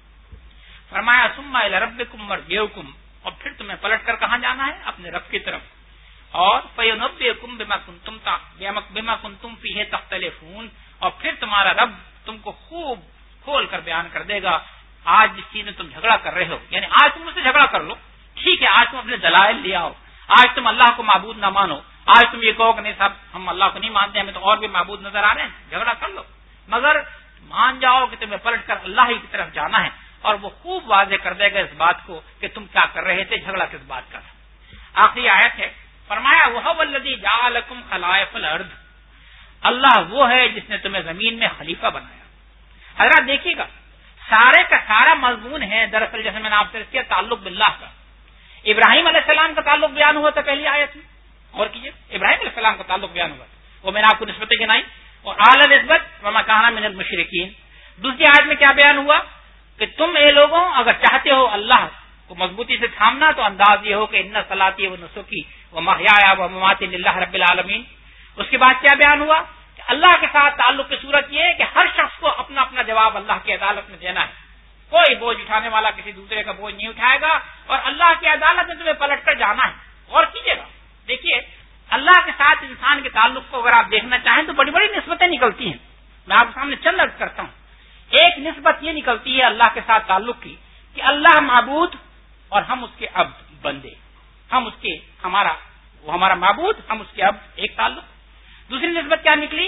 فرمایا ثم الی ربکم مرجعکم، اور پھر تمہیں پلٹ کر کہاں جانا ہے؟ اپنے رب کی طرف، اور فینبئکم بما کنتم بما کنتم فیہ تختلفون، اور پھر تمہارا رب تم کو خوب کھول کر بیان کر دے گا آج جس چیز میں تم جھگڑا کر رہے ہو، یعنی آج تم مجھ سے جھگڑا کر لو، ٹھیک ہے، آج تم اپنے دلائل لے آؤ، آج تم اللہ کو معبود نہ مانو، آج تم یہ کہو کہ نہیں صاحب ہم اللہ کو نہیں مانتے، ہمیں تو اور بھی معبود نظر آ رہے ہیں، جھگڑا کر لو، مگر مان جاؤ کہ تمہیں پلٹ کر اللہ ہی کی طرف جانا ہے، اور وہ خوب واضح کر دے گا اس بات کو کہ تم کیا کر رہے تھے، جھگڑا کس بات کا تھا۔ آخری آیت ہے، فرمایا وَهُوَ الَّذِي جَعَلَ لَكُمْ خَلَائِفَ الْأَرْضِ، اللہ وہ ہے جس نے تمہیں زمین میں خلیفہ بنایا۔ حضرات دیکھیے گا، سارے کا سارا مضمون ہے دراصل جیسے میں نے آپ سے کیا تعلق باللہ کا۔ ابراہیم علیہ السلام کا تعلق بیان ہوا تھا پہلی آیت میں، اور کیجیے ابراہیم علیہ السلام کا تعلق بیان ہوا تھا، وہ میں نے آپ کو نسبتیں گنائی، اور اعلی نسبت وما کان من المشرکین۔ دوسری آیت میں کیا بیان ہوا کہ تم اے لوگوں اگر چاہتے ہو اللہ کو مضبوطی سے تھامنا تو انداز یہ ہو کہ ان صلاتی و نسکی و محیایا و مماتی للہ رب العالمین۔ اس کے بعد کیا بیان ہوا کہ اللہ کے ساتھ تعلق کی صورت یہ ہے کہ ہر شخص کو اپنا اپنا جواب اللہ کی عدالت میں دینا ہے، کوئی بوجھ اٹھانے والا کسی دوسرے کا بوجھ نہیں اٹھائے گا، اور اللہ کی عدالت میں تمہیں پلٹ کر جانا ہے۔ اور کیجیے گا، دیکھیے اللہ کے ساتھ انسان کے تعلق کو اگر آپ دیکھنا چاہیں تو بڑی بڑی نسبتیں نکلتی ہیں، میں آپ کے سامنے چند عرض کرتا ہوں۔ ایک نسبت یہ نکلتی ہے اللہ کے ساتھ تعلق کی کہ اللہ معبود اور ہم اس کے عبد بندے، ہم اس کے ہمارا وہ ہمارا معبود، ہم اس کے عبد، ایک تعلق۔ دوسری نسبت کیا نکلی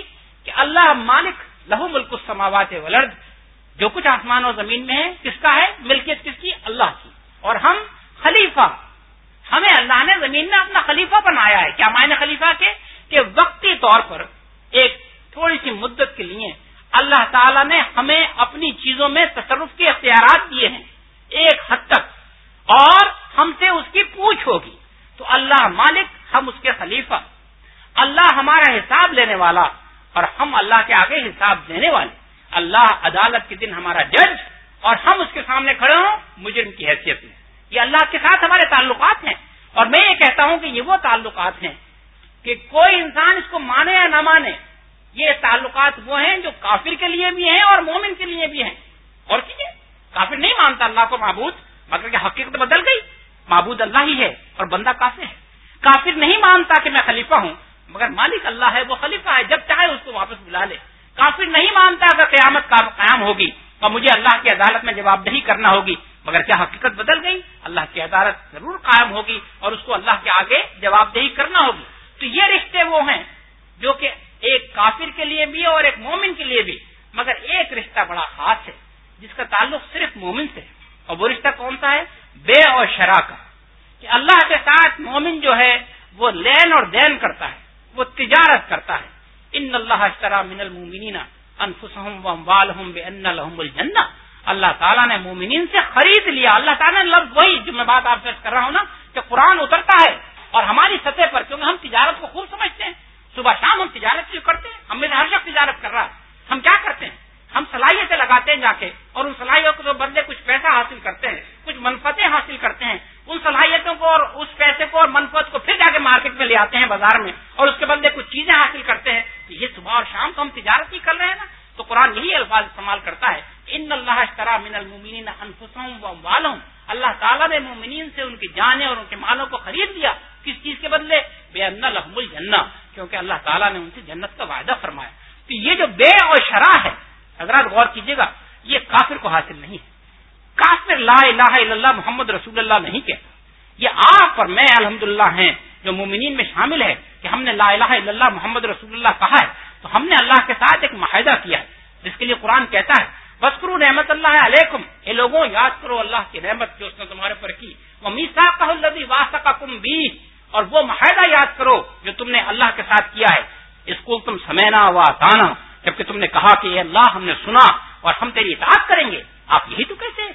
کہ اللہ مالک لہو ملک السماوات والارض، جو کچھ آسمان و زمین میں ہے کس کا ہے؟ ملکیت کس کی؟ اللہ کی. اور ہم خلیفہ، ہمیں اللہ نے زمین میں اپنا خلیفہ بنایا ہے. کیا معنی خلیفہ کے؟ کہ وقتی طور پر ایک تھوڑی سی مدت کے لیے اللہ تعالیٰ نے ہمیں اپنی چیزوں میں تصرف کے اختیارات دیے ہیں ایک حد تک، اور ہم سے اس کی پوچھ ہوگی. تو اللہ مالک، ہم اس کے خلیفہ، اللہ ہمارا حساب لینے والا اور ہم اللہ کے آگے حساب دینے والے. اللہ عدالت کے دن ہمارا جج اور ہم اس کے سامنے کھڑے ہوں مجرم کی حیثیت میں. یہ اللہ کے ساتھ ہمارے تعلقات ہیں. اور میں یہ کہتا ہوں کہ یہ وہ تعلقات ہیں کہ کوئی انسان اس کو مانے یا نہ مانے، یہ تعلقات وہ ہیں جو کافر کے لیے بھی ہیں اور مومن کے لیے بھی ہیں. اور کیجیے، کافر نہیں مانتا اللہ کو معبود، مگر کہ حقیقت بدل گئی، معبود اللہ ہی ہے اور بندہ کافر ہے. کافر نہیں مانتا کہ میں خلیفہ ہوں، مگر مالک اللہ ہے، وہ خلیفہ ہے، جب چاہے اس کو واپس بلا لے. کافر نہیں مانتا اگر قیامت قیام ہوگی اور مجھے اللہ کی عدالت میں جواب دہی کرنا ہوگی، مگر کیا حقیقت بدل گئی؟ اللہ کی عدالت ضرور قائم ہوگی اور اس کو اللہ کے آگے جواب دہی کرنا ہوگی. تو یہ رشتے وہ ہیں جو کہ ایک کافر کے لیے بھی اور ایک مومن کے لیے بھی، مگر ایک رشتہ بڑا خاص ہے جس کا تعلق صرف مومن سے ہے. اور وہ رشتہ کون سا ہے؟ بے اور شرا کا. کہ اللہ کے ساتھ مومن جو ہے وہ لین اور دین کرتا ہے، وہ تجارت کرتا ہے. ان اللہ اشترى من المؤمنین انفسهم واموالهم بان لهم الجنہ. اللہ تعالیٰ نے مومنین سے خرید لیا. اللہ تعالیٰ نے لفظ وہی جو میں بات آپ سے کر رہا ہوں نا کہ قرآن اترتا ہے اور ہماری سطح پر، کیونکہ ہم تجارت کو خوب سمجھتے ہیں، صبح شام ہم تجارت کیوں کرتے ہیں؟ ہم میں ہر شخص تجارت کر رہا ہے. ہم کیا کرتے ہیں؟ ہم صلاحیتیں لگاتے ہیں جا کے، اور ان صلاحیتوں کے بدلے کچھ پیسہ حاصل کرتے ہیں، کچھ منفعتیں حاصل کرتے ہیں. ان صلاحیتوں کو اور اس پیسے کو اور منفعت کو پھر جا کے مارکیٹ میں لے آتے ہیں بازار میں، اور اس کے بدلے کچھ چیزیں حاصل کرتے ہیں. یہ صبح اور شام تو ہم تجارت ہی کر رہے ہیں نا. تو قرآن یہی الفاظ استعمال کرتا ہے، ان اللہ اشترى من المؤمنین انفسهم واموالهم. اللہ تعالیٰ نے مومنین سے ان کی جانیں اور ان کے مالوں کو خرید لیا. کس چیز کے بدلے؟ بان لهم الجنہ، کیونکہ اللہ تعالیٰ نے ان سے جنت کا وعدہ فرمایا. تو یہ جو بے اور شرع ہے، حضرات غور کیجیے گا، یہ کافر کو حاصل نہیں ہے. کافر لا الہ الا اللہ محمد رسول اللہ نہیں کہتا. یہ آپ اور میں الحمدللہ ہیں جو مومنین میں شامل ہے کہ ہم نے لا الہ الا اللہ محمد رسول اللہ کہا ہے، تو ہم نے اللہ کے ساتھ ایک معاہدہ کیا ہے جس کے لیے قرآن کہتا ہے وَاذْكُرُوا نعمت اللہ علیکم. اے لوگوں یاد کرو اللہ کی نعمت جو اس نے تمہارے پر کی. وَمِيثَاقَهُ الَّذِي وَاثَقَكُم بِهِ، اور وہ معاہدہ یاد کرو جو تم نے اللہ کے ساتھ کیا ہے. اِذْ قُلْتُمْ سَمِعْنَا وَأَطَعْنَا، جبکہ تم نے کہا کہ اے اللہ ہم نے سنا اور ہم تیری اطاعت کریں گے. آپ یہی تو کیسے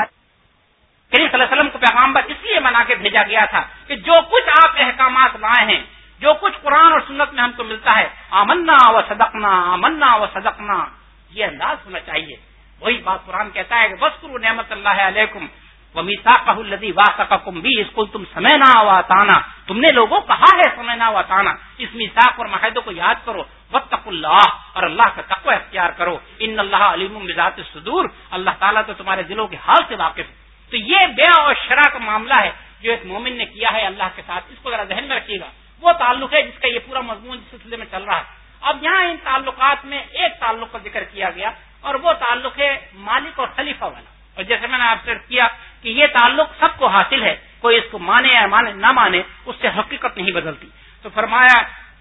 کریم صلی اللہ علیہ وسلم کو پیغامبر اس لیے بنا کے بھیجا گیا تھا کہ جو کچھ آپ احکامات لائے ہیں، جو کچھ قرآن اور سنت میں ہم کو ملتا ہے، آمنا و صدقنا آمنا و صدقنا، یہ انداز ہونا چاہیے. وہی بات قرآن کہتا ہے کہ وَاذْكُرُوا نعمت اللہ علیکم وَمِيثَاقَهُ الَّذِي وَاثَقَكُم بِهِ إِذْ قُلْتُمْ سَمِعْنَا وَأَطَعْنَا. تم نے لوگوں کہا ہے سمعنا وَأَطَعْنَا. اس میثاق اور معاہدوں کو یاد کرو. وَاتَّقُوا اللَّهَ، اور اللہ کا تقوی اختیار کرو. ان اللہ علیم بذات الصدور، اللہ تعالیٰ تو تمہارے دلوں کے حال سے واقف ہے. تو یہ بیع اور شرع کا معاملہ ہے جو ایک مومن نے کیا ہے اللہ کے ساتھ. اس کو ذرا ذہن میں رکھیے گا. وہ تعلق ہے جس کا یہ پورا مضمون اس سلسلے میں چل رہا ہے. اب یہاں ان تعلقات میں ایک تعلق کا ذکر کیا گیا اور وہ تعلق ہے مالک اور خلیفہ والا. اور جیسے میں نے آپ سے کیا کہ یہ تعلق سب کو حاصل ہے، کوئی اس کو مانے یا مانے نہ مانے، اس سے حقیقت نہیں بدلتی. تو فرمایا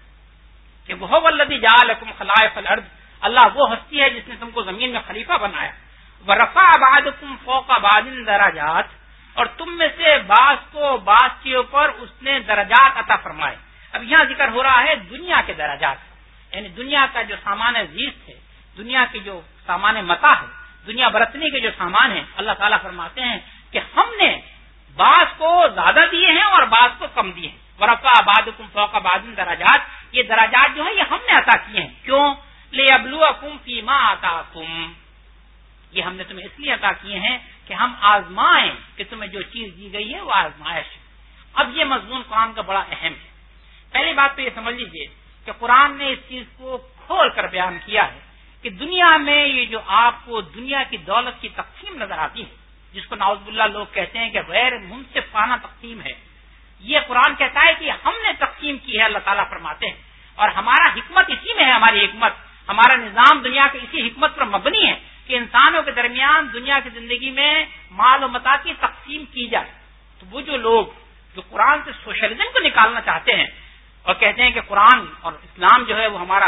کہ وَهُوَ الَّذِي جَعَلَكُمْ خَلَائِفَ الْأَرْضِ، اللہ وہ ہستی ہے جس نے تم کو زمین میں خلیفہ بنایا. وَرَفَعَ بَعْضَكُمْ فَوْقَ بَعْضٍ دَرَجَاتٍ، اور تم میں سے بعض کو بعض کے اوپر اس نے درجات عطا فرمائے. اب یہاں ذکر ہو رہا ہے دنیا کے درجات، یعنی دنیا کا جو سامان زیست ہے، دنیا کی جو سامان متاع ہے، دنیا برتنے کے جو سامان ہیں، اللہ تعالیٰ فرماتے ہیں کہ ہم نے بعض کو زیادہ دیے ہیں اور بعض کو کم دیے ہیں. ورفع بعضکم فوق بعض درجات، یہ درجات جو ہیں یہ ہم نے عطا کیے ہیں. کیوں؟ لیبلوکم فیما آتاکم، یہ ہم نے تمہیں اس لیے عطا کیے ہیں کہ ہم آزمائیں کہ تمہیں جو چیز دی گئی ہے وہ آزمائش ہے. اب یہ مضمون قرآن کا بڑا اہم ہے. پہلی بات تو یہ سمجھ لیجئے کہ قرآن نے اس چیز کو کھول کر بیان کیا ہے کہ دنیا میں یہ جو آپ کو دنیا کی دولت کی تقسیم نظر آتی ہے، جس کو نعوذ باللہ لوگ کہتے ہیں کہ غیر منصفانہ تقسیم ہے، یہ قرآن کہتا ہے کہ ہم نے تقسیم کی ہے. اللہ تعالیٰ فرماتے ہیں اور ہمارا حکمت اسی میں ہے، ہماری حکمت، ہمارا نظام دنیا کی اسی حکمت پر مبنی ہے کہ انسانوں کے درمیان دنیا کی زندگی میں مال و متاع کی تقسیم کی جائے. تو وہ جو لوگ جو قرآن سے سوشلزم کو نکالنا چاہتے ہیں اور کہتے ہیں کہ قرآن اور اسلام جو ہے وہ ہمارا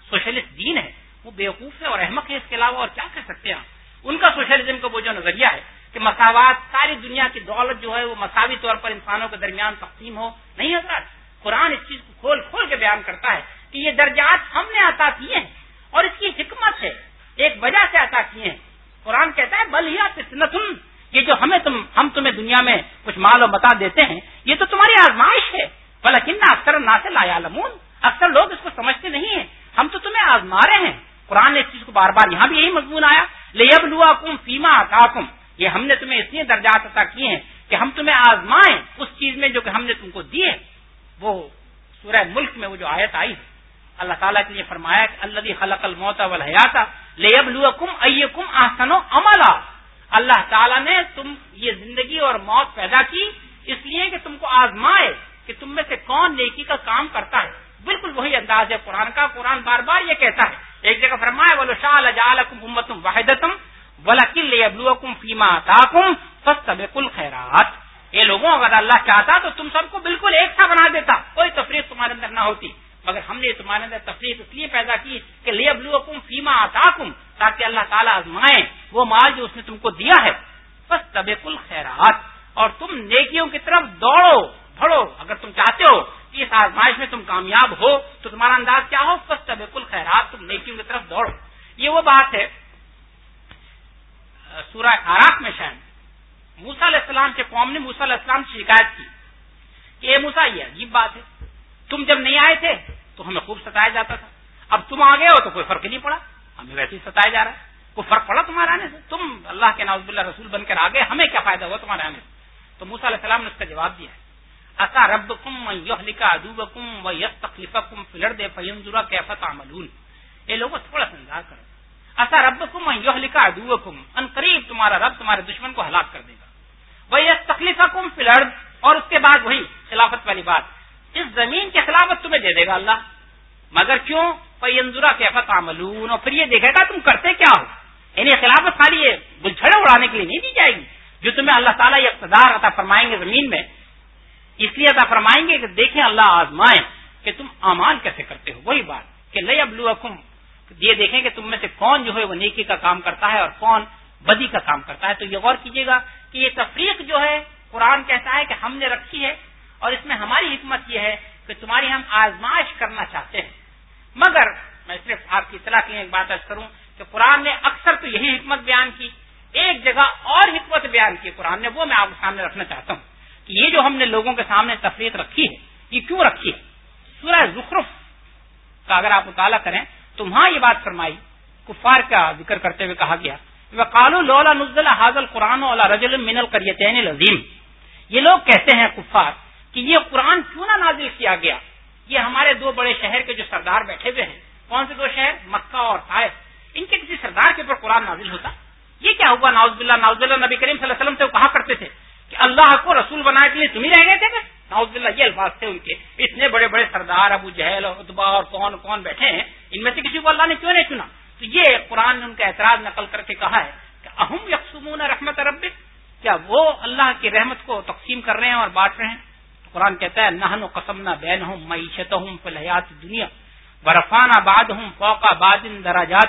سوشلسٹ دین ہے وہ بیوقوف ہے اور احمق ہے، اس کے علاوہ اور کیا کہہ سکتے ہیں. ان کا سوشلزم کا وہ جو نظریہ ہے کہ مساوات، ساری دنیا کی دولت جو ہے وہ مساوی طور پر انسانوں کے درمیان تقسیم ہو، نہیں حضرات. قرآن اس چیز کو کھول کھول کے بیان کرتا ہے کہ یہ درجات ہم نے عطا کیے ہیں اور اس کی حکمت ہے، ایک وجہ سے عطا کیے ہیں. قرآن کہتا ہے بل ہی فتنۃ، یہ جو ہمیں تم ہم تمہیں دنیا میں کچھ مال و متا دیتے ہیں یہ تو تمہاری آزمائش ہے. ولکن اکثر الناس لا یعلمون، اکثر لوگ اس کو سمجھتے نہیں ہیں. ہم تو تمہیں آزما رہے ہیں. قرآن نے اس چیز کو بار بار، یہاں بھی یہی مضمون آیا لیبلواکم فیما آتاکم، یہ ہم نے تمہیں اس لیے درجات عطا کیے ہیں کہ ہم تمہیں آزمائیں اس چیز میں جو کہ ہم نے تم کو دی ہے. وہ سورہ ملک میں وہ جو آیت آئی اللہ تعالیٰ کے لیے فرمایا کہ الذی خلق الموت والحیات لیبلوکم ایکم احسن عملا. اللہ تعالیٰ نے تم یہ زندگی اور موت پیدا کی اس لیے کہ تم کو آزمائے کہ تم میں سے کون نیکی کا کام کرتا ہے. بالکل وہی انداز ہے قرآن کا. قرآن بار بار یہ کہتا ہے، ایک جگہ فرمایا وَلَوْ شَاءَ لَجَعَلَكُمْ أُمَّةً وَاحِدَةً وَلَكِنْ لِيَبْلُوَكُمْ فِيمَا آتَاكُمْ فَاسْتَبِقُوا الْخَيْرَاتِ. یہ لوگوں اگر اللہ چاہتا تو تم سب کو بالکل ایک سا بنا دیتا، کوئی تفریق تمہارے اندر نہ ہوتی. مگر ہم نے تمہارے اندر تفریق اس لیے پیدا کی کہ لیبلوکم فیما آتاکم، تاکہ اللہ تعالیٰ آزمائے وہ مال جو اس نے تم کو دیا ہے. فاستبقوا الخیرات، اور تم نیکیوں کی طرف دوڑو بڑھو. اگر تم چاہتے ہو کہ اس آزمائش میں تم کامیاب ہو تو تمہارا انداز کیا ہو؟ فاستبقوا الخیرات، تم نیکیوں کی طرف دوڑو. یہ وہ بات ہے سورہ اعراف میں شاید موسیٰ علیہ السلام کے قوم نے موسیٰ علیہ السلام سے شکایت کی کہ اے موسیٰ یہ عجیب بات ہے، تم جب نہیں آئے تھے تو ہمیں خوب ستایا جاتا تھا، اب تم آ گئے ہو تو کوئی فرق نہیں پڑا، ہمیں ویسے ہی ستایا جا رہا ہے. کوئی فرق پڑا تمہارے آنے سے؟ تم اللہ کے نعوذ باللہ رسول بن کر آ گئے، ہمیں کیا فائدہ ہوا تمہارے آنے سے؟ تو موسیٰ علیہ السلام نے اس کا جواب دیا ہے عسیٰ ربکم ان یہلک عدوکم ویستخلفکم فی الارض فینظر کیف تعملون. یہ لوگوں تھوڑا سا انتظار کرو. عسیٰ ربکم ان یہلک عدوکم، ان قریب تمہارا رب تمہارے دشمن کو ہلاک کر دے گا. ویستخلفکم فی الارض، اور اس کے بعد وہی خلافت والی بات، اس زمین کی خلافت تمہیں دے دے گا اللہ. مگر کیوں؟ فینظر کیف تعملون، اور پھر یہ دیکھے گا تم کرتے کیا ہو. یعنی خلافت خالی یہ گلچھڑے اڑانے کے لیے نہیں دی جائے گی. جو تمہیں اللہ تعالیٰ یہ اقتدار عطا فرمائیں گے زمین میں، اس لیے عطا فرمائیں گے کہ دیکھیں اللہ آزمائیں کہ تم اعمال کیسے کرتے ہو. وہی بات کہ لیبلوکم، یہ دیکھیں کہ تم میں سے کون جو ہے وہ نیکی کا کام کرتا ہے اور کون بدی کا کام کرتا ہے. تو یہ غور کیجیے گا کہ یہ تفریق جو ہے قرآن کہتا ہے کہ ہم نے رکھی ہے، اور اس میں ہماری حکمت یہ ہے کہ تمہاری ہم آزمائش کرنا چاہتے ہیں. مگر میں صرف آپ کی اطلاع کے لیے ایک بات عرض کروں کہ قرآن نے اکثر تو یہی حکمت بیان کی، ایک جگہ اور حکمت بیان کی قرآن نے، وہ میں آپ کے سامنے رکھنا چاہتا ہوں کہ یہ جو ہم نے لوگوں کے سامنے تفریق رکھی ہے یہ کیوں رکھی ہے. سورہ زخرف کا اگر آپ مطالعہ کریں تو وہاں یہ بات فرمائی، کفار کا ذکر کرتے ہوئے کہا گیا وَقَالُوا لَوْلَا نُزِّلَ هَذَا الْقُرْآنُ عَلَىٰ رَجُلٍ مِّنَ الْقَرْيَتَيْنِ الْعَظِيمِ. یہ لوگ کہتے ہیں کفار کہ یہ قرآن کیوں نہ نازل کیا گیا، یہ ہمارے دو بڑے شہر کے جو سردار بیٹھے ہوئے ہیں. کون سے دو شہر؟ مکہ اور طائف. ان کے کسی سردار کے اوپر قرآن نازل ہوتا. یہ کیا ہوا؟ نعوذ باللہ نعوذ باللہ. نبی کریم صلی اللہ علیہ وسلم سے وہ کہا کرتے تھے کہ اللہ کو رسول بنانے کے لیے تم ہی رہ گئے تھے کہ نعوذ باللہ. یہ الفاظ تھے ان کے. اتنے بڑے بڑے سردار ابو جہل اور عتبہ اور کون کون بیٹھے ہیں، ان میں سے کسی کو اللہ نے کیوں نہیں چنا؟ تو یہ قرآن نے ان کا اعتراض نقل کر کے کہا ہے کہ اہم یقسمون رحمت ربک، کیا وہ اللہ کی رحمت کو تقسیم کر رہے ہیں اور بانٹ رہے ہیں؟ تو قرآن کہتا ہے نحن قسمنا بینہم معیشتہم فی الحیات الدنیا ورفعنا بعضهم فوق بعض درجات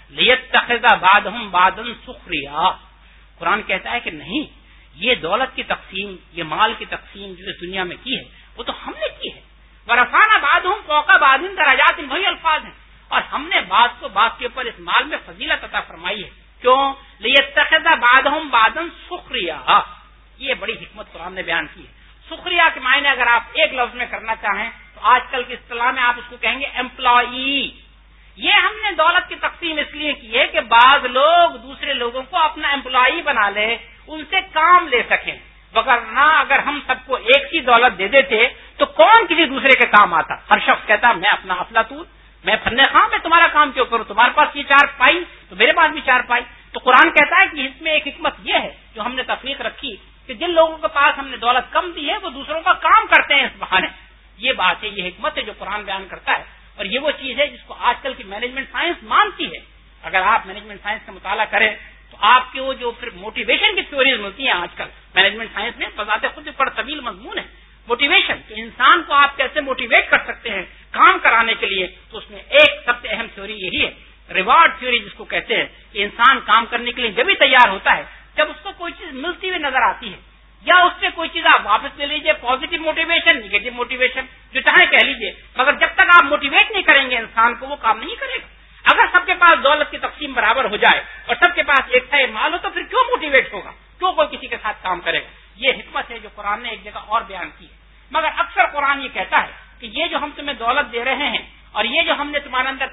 لیتخذ بعضهم بعضا سخریا. قرآن کہتا ہے کہ نہیں، یہ دولت کی تقسیم، یہ مال کی تقسیم جو اس دنیا میں کی ہے وہ تو ہم نے کی ہے. ورفعنا بعضهم فوق بعض درجات، وہی الفاظ ہیں، اور ہم نے بعض کو بعض کے اوپر اس مال میں فضیلت عطا فرمائی ہے. کیوں؟ لیتخذ بعضهم بعضا سخریا. یہ بڑی حکمت قرآن نے بیان کی ہے. سخریا کے معنی اگر آپ ایک لفظ میں کرنا چاہیں تو آج کل کی اصطلاح میں آپ اس کو کہیں گے امپلائی. یہ ہم نے دولت کی تقسیم اس لیے کی ہے کہ بعض لوگ دوسرے لوگوں کو اپنا امپلائی بنا لے، ان سے کام لے سکیں. وگرنہ اگر ہم سب کو ایک ہی دولت دے دیتے تو کون کسی دوسرے کے کام آتا؟ ہر شخص کہتا میں اپنا افلاطون، میں فن خواہ، میں تمہارا کام کیوں کروں؟ تمہارے پاس یہ چار پائی تو میرے پاس بھی چار پائی. تو قرآن کہتا ہے کہ اس میں ایک حکمت یہ ہے جو ہم نے تفریق رکھی کہ جن لوگوں کے پاس ہم نے دولت کم دی ہے وہ دوسروں کا کام کرتے ہیں اس بہانے. یہ بات ہے، یہ حکمت ہے جو قرآن بیان کرتا ہے. اور یہ وہ چیز ہے جس کو آج کل کی مینجمنٹ سائنس مانتی ہے. اگر آپ مینجمنٹ سائنس کا مطالعہ کریں تو آپ کے وہ جو پھر موٹیویشن کی تھیوریز ملتی ہیں آج کل مینجمنٹ سائنس میں، بذات خود بڑا طویل مضمون ہے. موٹیویشن، تو انسان کو آپ کیسے موٹیویٹ کر سکتے ہیں کام کرانے کے لیے، تو اس میں ایک سب سے اہم تھیوری یہی ہے، ریوارڈ تھیوری جس کو کہتے ہیں، کہ انسان کام کرنے کے لیے جب ہی تیار ہوتا ہے جب اس کو کوئی چیز ملتی ہوئی نظر آتی ہے، یا اس سے کوئی چیز آپ واپس لے لیجیے، پازیٹو موٹیویشن، نگیٹو موٹیویشن، جو چاہے کہہ لیجیے، مگر جب تک آپ موٹیویٹ نہیں کریں گے انسان کو، وہ کام نہیں کرے گا۔ اگر سب کے پاس دولت کی تقسیم برابر ہو جائے اور سب کے پاس ایک تھا مال ہو تو پھر کیوں موٹیویٹ ہوگا، کیوں کوئی کسی کے ساتھ کام کرے گا؟ یہ حکمت ہے جو قرآن نے ایک جگہ اور بیان کی ہے۔ مگر اکثر قرآن یہ کہتا ہے کہ یہ جو ہم تمہیں دولت دے رہے ہیں اور یہ جو ہم نے تمہارے اندر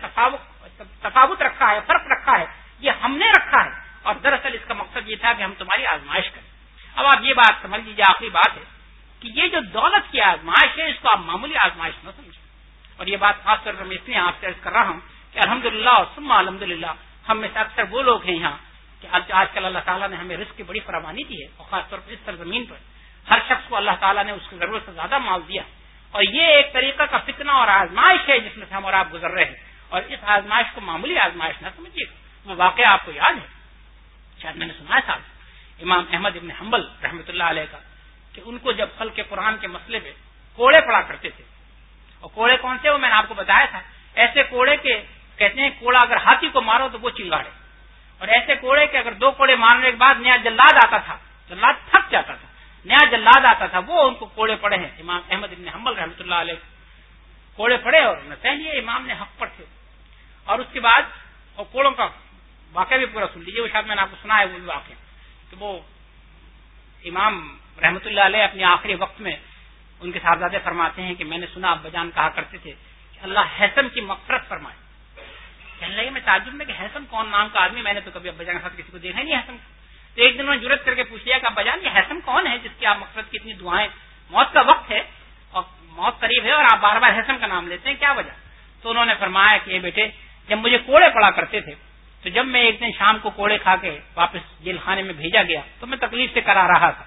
تفاوت رکھا ہے، فرق رکھا ہے، یہ ہم نے رکھا ہے، اور دراصل اس کا مقصد یہ تھا کہ ہم تمہاری آزمائش کریں۔ اب آپ یہ بات سمجھ لیجیے، آخری بات ہے کہ یہ جو دولت کی آزمائش ہے اس کو آپ معمولی آزمائش نہ سمجھیں، اور یہ بات خاص طور پر میں اس لیے آپ سے عرض کر رہا ہوں کہ الحمدللہ اور ثم الحمدللہ ہم میں سے اکثر وہ لوگ ہیں یہاں کہ آج کل اللہ تعالیٰ نے ہمیں رزق کی بڑی فراوانی دی ہے، اور خاص طور پر اس سرزمین پر ہر شخص کو اللہ تعالیٰ نے اس کی ضرورت سے زیادہ مال دیا، اور یہ ایک طریقہ کا فتنہ اور آزمائش ہے جس میں سے ہم اور آپ گزر رہے ہیں، اور اس آزمائش کو معمولی آزمائش نہ سمجھیے۔ وہ واقعہ آپ کو یاد ہے، شاید میں نے سنا ہے صاحب امام احمد ابن حنبل رحمۃ اللہ علیہ کا، کہ ان کو جب خلق قرآن کے مسئلے پہ کوڑے پڑا کرتے تھے، اور کوڑے کون سے وہ میں نے آپ کو بتایا تھا، ایسے کوڑے کے کہتے ہیں کوڑا اگر ہاتھی کو مارو تو وہ چنگاڑے، اور ایسے کوڑے کے اگر دو کوڑے مارنے کے بعد نیا جلاد آتا تھا، جلاد تھک جاتا تھا، نیا جلاد آتا تھا، وہ ان کو کوڑے پڑے ہیں امام احمد ابن حنبل رحمۃ اللہ علیہ کوڑے پڑے، اور سہ لیے امام نے حق پر تھے۔ اور اس کے بعد اور کوڑوں کا واقعہ بھی پورا سن لیجیے، وہ شاید میں نے آپ کو سنا ہے وہ بھی واقعہ، کہ وہ امام رحمۃ اللہ علیہ اپنے آخری وقت میں ان کے صاحبزادے فرماتے ہیں کہ میں نے سنا ابا جان کہا کرتے تھے کہ اللہ حسن کی مغفرت فرمائے۔ کہنے لگے میں تعجب میں کہ حسن کون نام کا آدمی، میں نے تو کبھی ابا جان کے ساتھ کسی کو دیکھا نہیں حسن، تو ایک دن انہوں نے جرت کر کے پوچھ لیا کہ ابا جان یہ حسن کون ہے جس کی آپ مغفرت کی اتنی دعائیں، موت کا وقت ہے اور موت قریب ہے اور آپ بار بار حسن کا نام لیتے ہیں، کیا وجہ؟ تو انہوں نے فرمایا کہ اے بیٹے جب مجھے کوڑے پڑا کرتے تھے تو جب میں ایک دن شام کو کوڑے کھا کے واپس جیل خانے میں بھیجا گیا تو میں تکلیف سے کرا رہا تھا،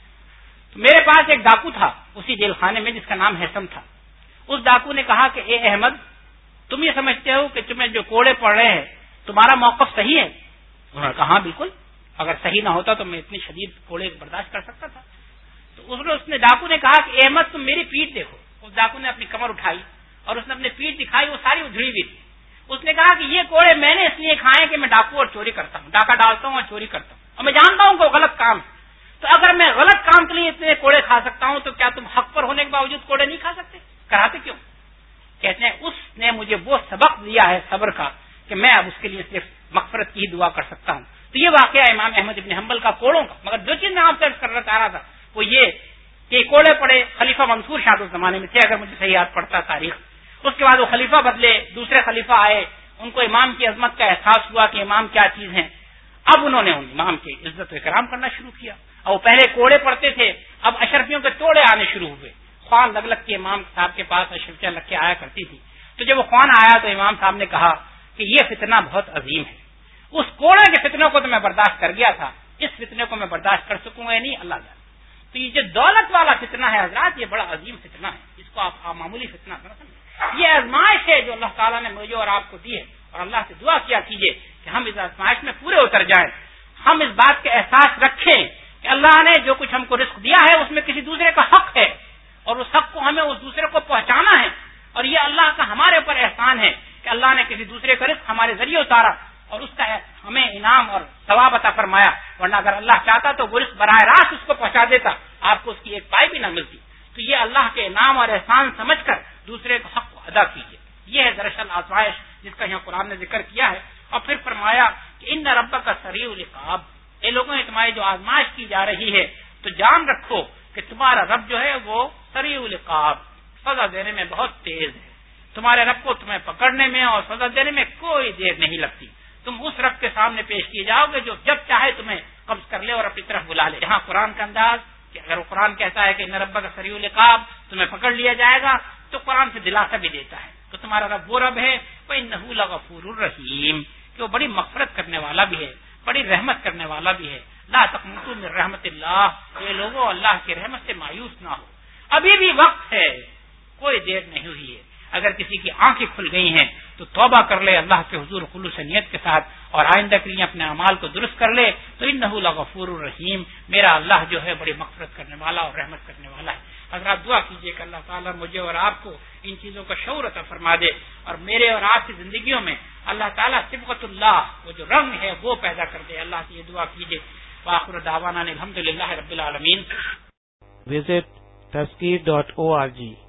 تو میرے پاس ایک ڈاکو تھا اسی جیل خانے میں جس کا نام حسن تھا۔ اس ڈاکو نے کہا کہ اے احمد تم یہ سمجھتے ہو کہ تمہیں جو کوڑے پڑ رہے ہیں تمہارا موقف صحیح ہے؟ انہوں نے کہا ہاں بالکل، اگر صحیح نہ ہوتا تو میں اتنی شدید کوڑے برداشت کر سکتا تھا۔ تو اس نے اس نے ڈاکو نے کہا کہ احمد تم میری پیٹھ دیکھو۔ اس ڈاکو نے اپنی کمر اٹھائی اور اس نے اپنی پیٹھ دکھائی، وہ ساری ادھڑی ہوئی تھی۔ اس نے کہا کہ یہ کوڑے میں نے اس لیے کھائے کہ میں ڈاکو اور چوری کرتا ہوں، ڈاکہ ڈالتا ہوں اور چوری کرتا ہوں، اور میں جانتا ہوں کہ وہ غلط کام ہے، تو اگر میں غلط کام کے لیے اتنے کوڑے کھا سکتا ہوں تو کیا تم حق پر ہونے کے باوجود کوڑے نہیں کھا سکتے؟ کراتے کیوں؟ کہتے ہیں اس نے مجھے وہ سبق دیا ہے صبر کا کہ میں اب اس کے لیے صرف مغفرت کی ہی دعا کر سکتا ہوں۔ تو یہ واقعہ امام احمد ابن حنبل کا کوڑوں کا۔ مگر جو چیز میں آپ سے کرنا چاہ رہا تھا وہ یہ کہ کوڑے پڑے خلیفہ منصور شاہ اس زمانے میں تھے، اگر مجھے صحیح یاد پڑتا تاریخ۔ اس کے بعد وہ خلیفہ بدلے، دوسرے خلیفہ آئے، ان کو امام کی عظمت کا احساس ہوا کہ امام کیا چیز ہیں، اب انہوں نے امام کی عزت و اکرام کرنا شروع کیا، اور وہ پہلے کوڑے پڑتے تھے، اب اشرفیوں کے ٹوڑے آنے شروع ہوئے۔ خوان لگ لگ کے امام صاحب کے پاس اشرفیاں لگ کے آیا کرتی تھی، تو جب وہ خوان آیا تو امام صاحب نے کہا کہ یہ فتنہ بہت عظیم ہے، اس کوڑے کے فتنوں کو تو میں برداشت کر گیا تھا، اس فتنے کو میں برداشت کر سکوں گا یا نہیں اللہ جانے۔ تو یہ جو دولت والا فتنہ ہے حضرات، یہ بڑا عظیم فتنہ ہے، اس کو آپ معمولی فتنہ نہ سمجھیں، یہ آزمائش ہے جو اللہ تعالیٰ نے مجھے اور آپ کو دی ہے، اور اللہ سے دعا کیا کیجیے کہ ہم اس آزمائش میں پورے اتر جائیں، ہم اس بات کا احساس رکھیں کہ اللہ نے جو کچھ ہم کو رزق دیا ہے اس میں کسی دوسرے کا حق ہے، اور اس حق کو ہمیں اس دوسرے کو پہنچانا ہے، اور یہ اللہ کا ہمارے اوپر احسان ہے کہ اللہ نے کسی دوسرے کا رزق ہمارے ذریعے اتارا اور اس کا ہمیں انعام اور ثواب عطا فرمایا، ورنہ اگر اللہ چاہتا تو وہ رزق براہ راست اس کو پہنچا دیتا، آپ کو اس کی ایک پائی بھی نہ ملتی۔ تو یہ اللہ کے انعام اور احسان سمجھ کر دوسرے کے حق کو ادا کیجیے، یہ ہے دراصل آزمائش جس کا یہاں قرآن نے ذکر کیا ہے۔ اور پھر فرمایا کہ ان ربک کا سریع العقاب، اے لوگوں نے تمہاری جو آزمائش کی جا رہی ہے تو جان رکھو کہ تمہارا رب جو ہے وہ سریع العقاب، سزا دینے میں بہت تیز ہے، تمہارے رب کو تمہیں پکڑنے میں اور سزا دینے میں کوئی دیر نہیں لگتی، تم اس رب کے سامنے پیش کیے جاؤ گے جو جب چاہے تمہیں قبض کر لے اور اپنی طرف بلا لے۔ یہاں قرآن کا انداز کہ اگر وہ قرآن کہتا ہے کہ ان ربک کا سریع العقاب، تمہیں پکڑ لیا جائے گا، تو قرآن سے دلاسا بھی دیتا ہے تو تمہارا رب وہ رب ہے وَإِنَّهُ لَغَفُورٌ رَحِيمٌ، کہ وہ بڑی مغفرت کرنے والا بھی ہے، بڑی رحمت کرنے والا بھی ہے۔ لا تقنطوا من رحمت اللہ، یہ لوگوں اللہ کی رحمت سے مایوس نہ ہو، ابھی بھی وقت ہے، کوئی دیر نہیں ہوئی ہے۔ اگر کسی کی آنکھیں کھل گئی ہیں تو توبہ کر لے اللہ کے حضور خلوص نیت کے ساتھ، اور آئندہ کے لیے اپنے اعمال کو درست کر لے، تو انہ لغفور الرحیم، میرا اللہ جو ہے بڑی مغفرت کرنے والا اور رحمت کرنے والا ہے۔ حضرات دعا کیجیے کہ اللہ تعالیٰ مجھے اور آپ کو ان چیزوں کا شعور عطا فرما دے اور میرے اور آپ کی زندگیوں میں اللہ تعالیٰ صبغۃ اللہ وہ جو رنگ ہے وہ پیدا کر دے. اللہ سے یہ دعا کیجیے. وآخر دعوانا الحمد للہ رب العالمین. Visit taskeer dot org